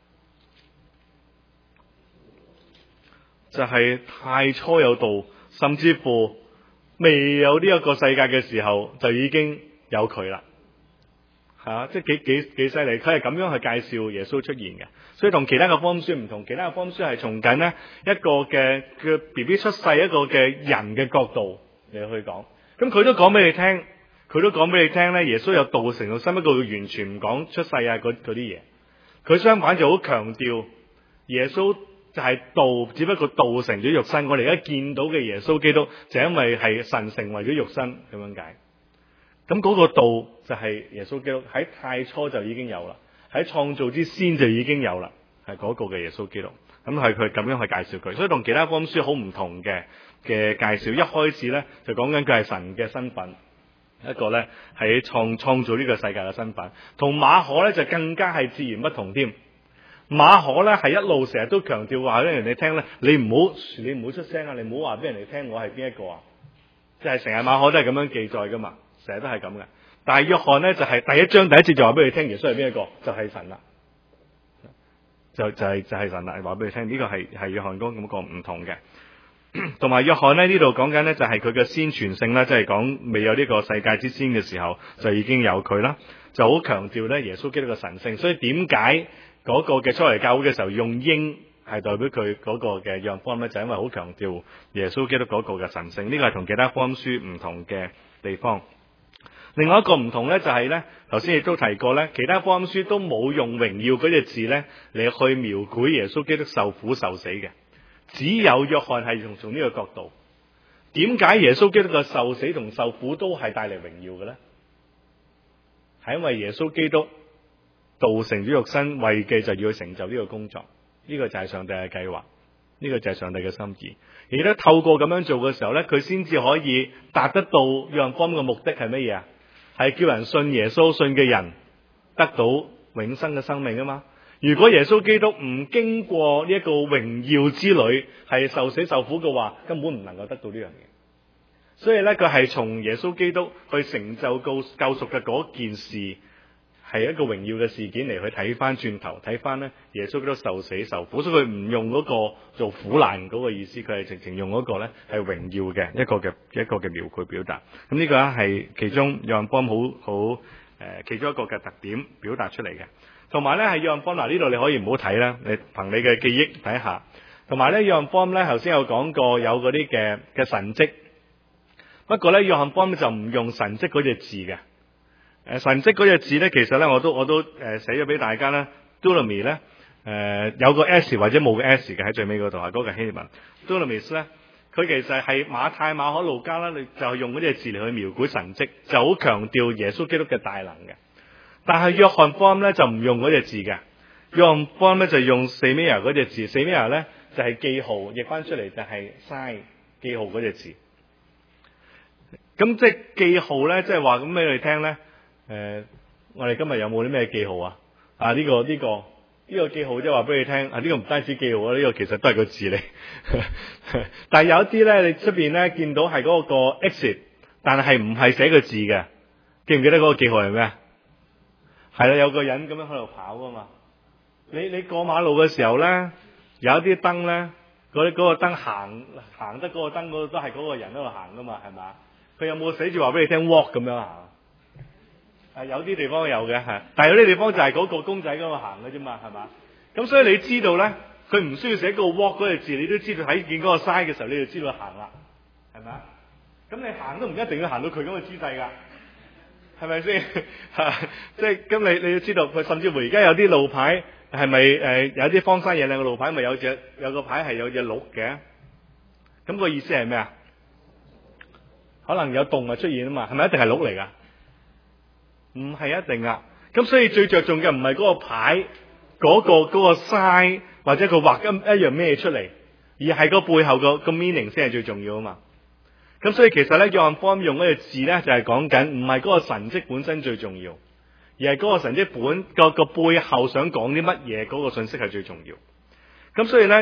就係太初有道，甚至乎未有呢一個世界嘅時候就已經有佢啦，係啊，即係幾幾幾犀利。佢係咁樣去介紹耶穌出現嘅，所以同其他嘅福音書唔同。其他嘅福音書係從緊呢一個嘅嘅 B B 出世一個嘅人嘅角度嚟去講，咁佢都講俾你聽，佢都講俾你聽咧，耶穌有道成肉身，不過佢完全唔講出世啊嗰啲嘢。佢相反就好強調耶穌就係道，只不過道成咗肉身。我哋而家見到嘅耶穌基督就因為係神成為咗肉身咁樣解。咁嗰個道就係耶穌基督，喺太初就已經有啦，喺創造之先就已經有啦，係嗰個嘅耶穌基督。咁係佢咁樣去介紹佢，所以同其他福音書好唔同嘅嘅介紹。一開始咧就講緊佢係神嘅身份，一個咧係創創造呢個世界嘅身份，同馬可咧就更加係截然不同添。馬可咧係一路成日都強調話俾人哋聽咧，你唔好你唔好出聲啊，你唔好話俾人哋聽我係邊一個啊，即係成日馬可都係咁樣記載噶嘛，成日都係咁嘅。但係約翰咧就係、是、第一章第一節就話俾你聽耶穌係邊一個，就係、是、神啦，就就係、是、就係、是、神啦，話俾你聽呢、這個係係約翰講咁個唔同嘅。同埋約翰咧呢度講緊咧就係佢嘅先傳性啦，即係講未有呢個世界之先嘅時候就已經有佢啦，就好強調咧耶穌基督嘅神性。所以點解嗰個嘅初嚟教會嘅時候用鷹係代表佢嗰個嘅約翰福音咧，就因為好強調耶穌基督嗰個嘅神性。呢個係同其他福音書唔同嘅地方。另外一個唔同咧就係咧，頭先亦都提過咧，其他福音書都冇用榮耀嗰隻字咧嚟去描繪耶穌基督受苦受死嘅，只有約翰係從從呢個角度。點解耶穌基督嘅受死同受苦都係帶嚟榮耀嘅咧？係因為耶穌基督道成咗肉身，為嘅就要去成就呢個工作，呢、這個就係上帝嘅計劃，呢、這個就係上帝嘅心意。而咧透過咁樣做嘅時候咧，佢先至可以達得到約翰福音嘅目的係乜嘢啊？係叫人信耶穌，信嘅人得到永生嘅生命啊嘛。如果耶穌基督唔經過呢一個榮耀之旅，係受死受苦嘅話，根本唔能夠得到呢樣嘢。所以咧，佢係從耶穌基督去成就救救贖嘅嗰件事，係一個榮耀嘅事件嚟去睇翻轉頭，睇翻咧耶穌基督受死受苦，所以佢唔用嗰個做苦難嗰個意思，佢係直情用嗰個咧係榮耀嘅一個嘅一個嘅描繪表達。咁呢個咧係其中約翰福音好好誒其中一個嘅特點表達出嚟嘅。同埋咧係約翰福音嗱，呢度你可以唔好睇啦，你憑你嘅記憶睇下。同埋咧約翰福音咧頭先有講過有嗰啲嘅嘅神蹟，不過咧約翰福音就唔用神蹟嗰隻字嘅。誒神蹟嗰隻字咧，其實咧我都我都誒寫咗俾大家啦。Dunamis 咧誒有個 s 或者冇個 s 嘅喺最尾嗰度啊，嗰、那個希臘文 Dunamis 咧，佢其實係馬太、馬可、路加啦，你就係用嗰隻字嚟去描繪神蹟，就好強調耶穌基督嘅大能嘅。但係約翰福音咧就唔用嗰隻字嘅，約翰福音咧就用 Semia 嗰隻字 ，Semia 咧就係、是、記號，譯翻出嚟就係 sign 記號嗰隻字。咁即係記號咧，即係話咁俾你聽咧。誒、呃，我哋今日有冇啲咩記號啊？啊，呢、這個呢、這個呢、這個記號即係話俾你聽，啊呢、這個唔單止記號啊，呢、這個其實都係個字嚟。但係有啲咧，你出邊咧見到係嗰個 exit， 但係唔係寫個字嘅，記唔記得嗰個記號係咩？係啦，有個人咁樣喺度跑噶嘛。你你過馬路嘅時候咧，有啲燈咧，嗰啲嗰個燈行行得嗰個燈嗰度都係嗰個人喺度行噶嘛，係咪？佢有冇寫住話俾你聽 walk 咁樣行？係有啲地方有嘅，係，但係有啲地方就係嗰個公仔嗰度行嘅啫嘛，係嘛？咁所以你知道咧，佢唔需要寫個 walk 嗰隻字，你都知道睇見嗰個 sign 嘅時候，你就知道行啦，係咪啊？咁你行都唔一定要行到佢咁嘅姿勢㗎，係咪先？即係咁你你要知道，佢甚至乎而家有啲路牌係咪誒有啲荒山野嶺嘅路牌，咪有隻有個牌係有隻鹿嘅？咁個意思係咩啊？可能有動物出現啊嘛，係咪一定係鹿嚟㗎？唔係一定噶，咁所以最着重嘅唔係嗰個牌，嗰、嗰個嗰、嗰個 sign 或者佢畫一一樣咩出嚟，而係個背後個個 meaning 先係最重要啊嘛。咁所以其實咧，約翰福音用嗰個字咧，就係講緊唔係嗰個神蹟本身最重要，而係嗰個神蹟本個個背後想講啲乜嘢，嗰個信息係最重要。咁所以咧，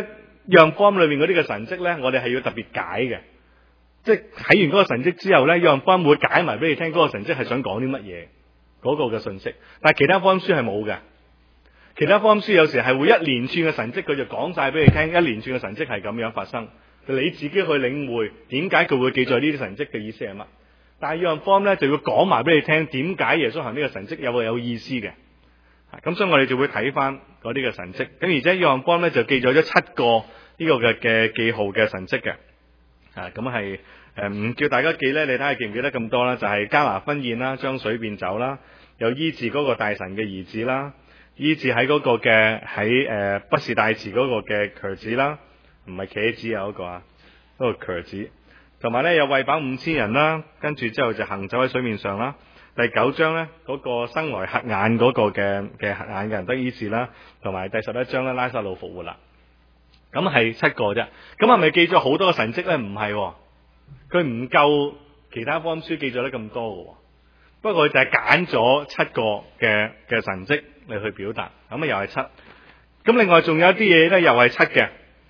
約翰福音裏面嗰啲嘅神蹟咧，我哋係要特別解嘅，即係睇完嗰個神蹟之後咧，約翰福音會解埋俾你聽嗰個神蹟係想講啲乜嘢嗰個嘅信息。但係其他福音書係冇嘅，其他福音書有時係會一連串嘅神蹟，佢就講晒俾你聽，一連串嘅神蹟係咁樣發生，你自己去領會點解佢會記載呢啲神蹟嘅意思係乜。但係約翰福音咧就要講埋俾你聽，點解耶穌行呢個神蹟有有意思嘅。咁所以我哋就會睇翻嗰啲嘅神蹟。咁而且約翰福音咧就記載咗七個呢個嘅嘅記號嘅神蹟嘅。啊，咁係誒唔叫大家記咧，你睇下記唔記得咁多啦？就係、是、迦拿婚宴啦，將水變酒啦，又醫治嗰個大臣嘅兒子啦，醫治喺嗰個嘅喺誒不是大池嗰個嘅瘸子啦，唔係茄子啊嗰個啊，嗰、那個瘸子。同埋咧有餵飽五千人啦，跟住之後就行走喺水面上啦。第九章咧嗰、那個生來瞎眼嗰個嘅嘅瞎眼嘅人得醫治啦，同埋第十一章咧拉撒路復活啦。咁係七個啫。咁係咪記咗好多個神蹟咧？唔係、哦，佢唔夠其他福音書記咗得咁多嘅、哦。不過佢就係揀咗七個嘅嘅神蹟嚟去表達。咁啊又係七。咁另外仲有一啲嘢咧又係七嘅。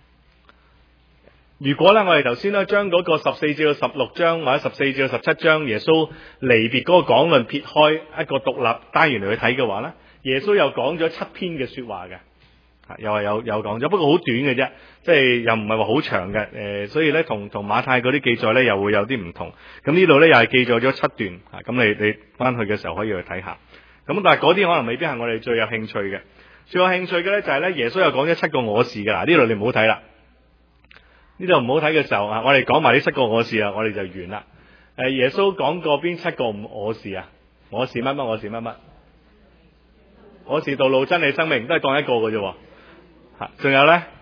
如果咧我哋頭先咧將嗰個十四至到十六章或者十四至到十七章耶穌離別嗰個講論撇開一個獨立單元嚟去睇嘅話咧，耶穌又講咗七篇嘅說話嘅。又係有有講咗，不過好短嘅啫，即係又唔係話好長嘅，誒、呃，所以咧同同馬太嗰啲記載咧又會有啲唔同。咁呢度咧又係記載咗七段，啊，咁你你翻去嘅時候可以去睇下。咁但係嗰啲可能未必係我哋最有興趣嘅。最有興趣嘅咧就係咧耶穌又講咗七個我是嘅。嗱，呢度你唔好睇啦，呢度唔好睇嘅時候啊，我哋講埋呢七個我是啊，我哋就完啦。誒，耶穌講過邊七個我是啊？我是乜乜，我是乜乜，我是道路真理生命，都係講一個嘅啫。仲有咧，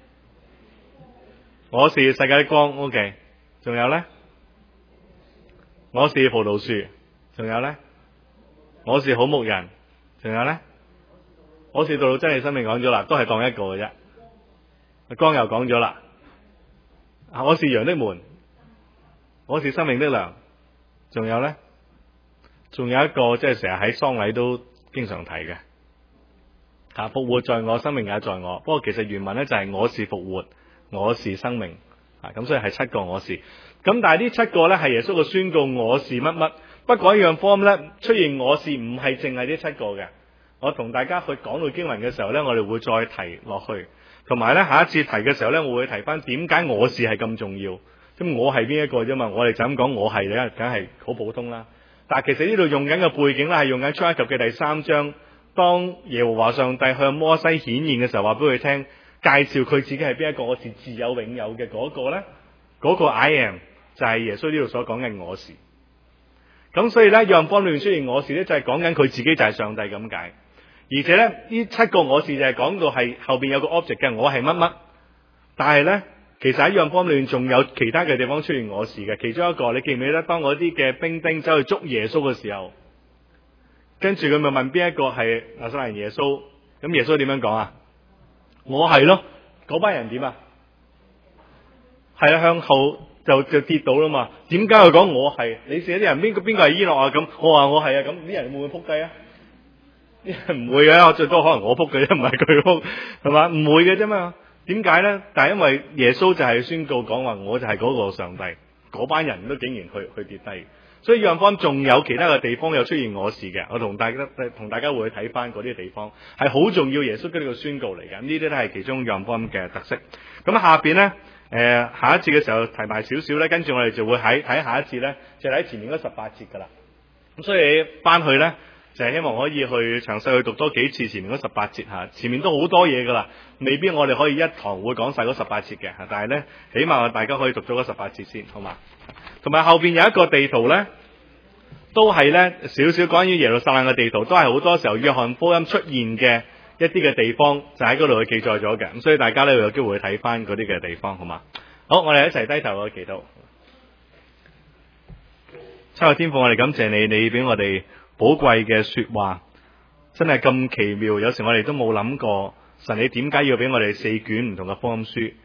我是世界的光 ，OK。仲有咧，我是葡萄樹。仲有咧，我是好牧人。仲有咧，我是道路真理生命，講咗啦，都係當一個嘅啫。光又講咗啦，我是羊的門，我是生命的糧。仲有咧，仲有一個即係成日喺喪禮都經常提嘅。啊！復活在我，生命也在我。不過其實原文咧就係我是復活，我是生命。啊，咁所以係七個我是。咁但係呢七個咧係耶穌嘅宣告，我是乜乜。不過一樣form咧出現我是唔係淨係呢七個嘅。我同大家去講到經文嘅時候咧，我哋會再提落去。同埋咧下一次提嘅時候咧，我會提翻點解我是係咁重要。咁我係邊一個啫嘛？我哋就咁講我係咧，梗係好普通啦。但係其實呢度用緊嘅背景咧係用緊出埃及嘅第三章。當耶和華上帝向摩西顯現嘅時候，話俾佢聽，介紹佢自己係邊一個，我是自有永有嘅嗰個咧，嗰、嗰個 I am 就係耶穌呢度所講嘅我是。咁所以咧，約翰福音裏面出現我是咧，就係講緊佢自己就係上帝咁解。而且咧，呢七個我是就係講到係後邊有個 object 嘅，我係乜乜。但係咧，其實喺約翰福音裏面仲有其他嘅地方出現我是嘅。其中一個，你記唔記得當嗰啲嘅兵丁走去捉耶穌嘅時候？跟住佢咪問邊一個係拿撒勒人耶穌？咁耶穌點樣講啊？我係咯，嗰班人點啊？係啊，向後就就跌倒啦嘛。點解佢講我係？你試下啲人邊個邊個係伊諾啊？咁我話我係啊，咁啲人會唔會撲低啊？啲人唔會嘅，我最多可能我撲嘅啫，唔係佢撲，係嘛？唔會嘅啫嘛。點解咧？但係因為耶穌就係宣告講話，我就係嗰個上帝，嗰班人都竟然去去跌低。所以約翰福音仲有其他嘅地方有出現我是嘅，我同大家同大家會去睇翻嗰啲地方，係好重要耶穌嘅呢個宣告嚟嘅。呢啲都係其中約翰福音嘅特色。咁下邊咧，誒、呃、下一節嘅時候提埋少少咧，跟住我哋就會喺睇下一節咧，就喺、是、前面嗰十八節噶啦。咁所以翻去咧，就係、是、希望可以去詳細去讀多幾次前面嗰十八節吓，前面都好多嘢噶啦，未必我哋可以一堂會講晒嗰十八節嘅，但係咧起碼大家可以讀咗嗰十八節先，好嘛？同埋後邊有一個地圖咧，都係咧少少關於耶路撒冷嘅地圖，都係好多時候約翰福音出現嘅一啲嘅地方，就喺嗰度去記載咗嘅。咁所以大家咧會有機會去睇翻嗰啲嘅地方，好嘛？好，我哋一齊低頭去祈禱。親愛的天父，我哋感謝你，你俾我哋寶貴嘅說話，真係咁奇妙。有時我哋都冇諗過，神你點解要俾我哋四卷唔同嘅福音書？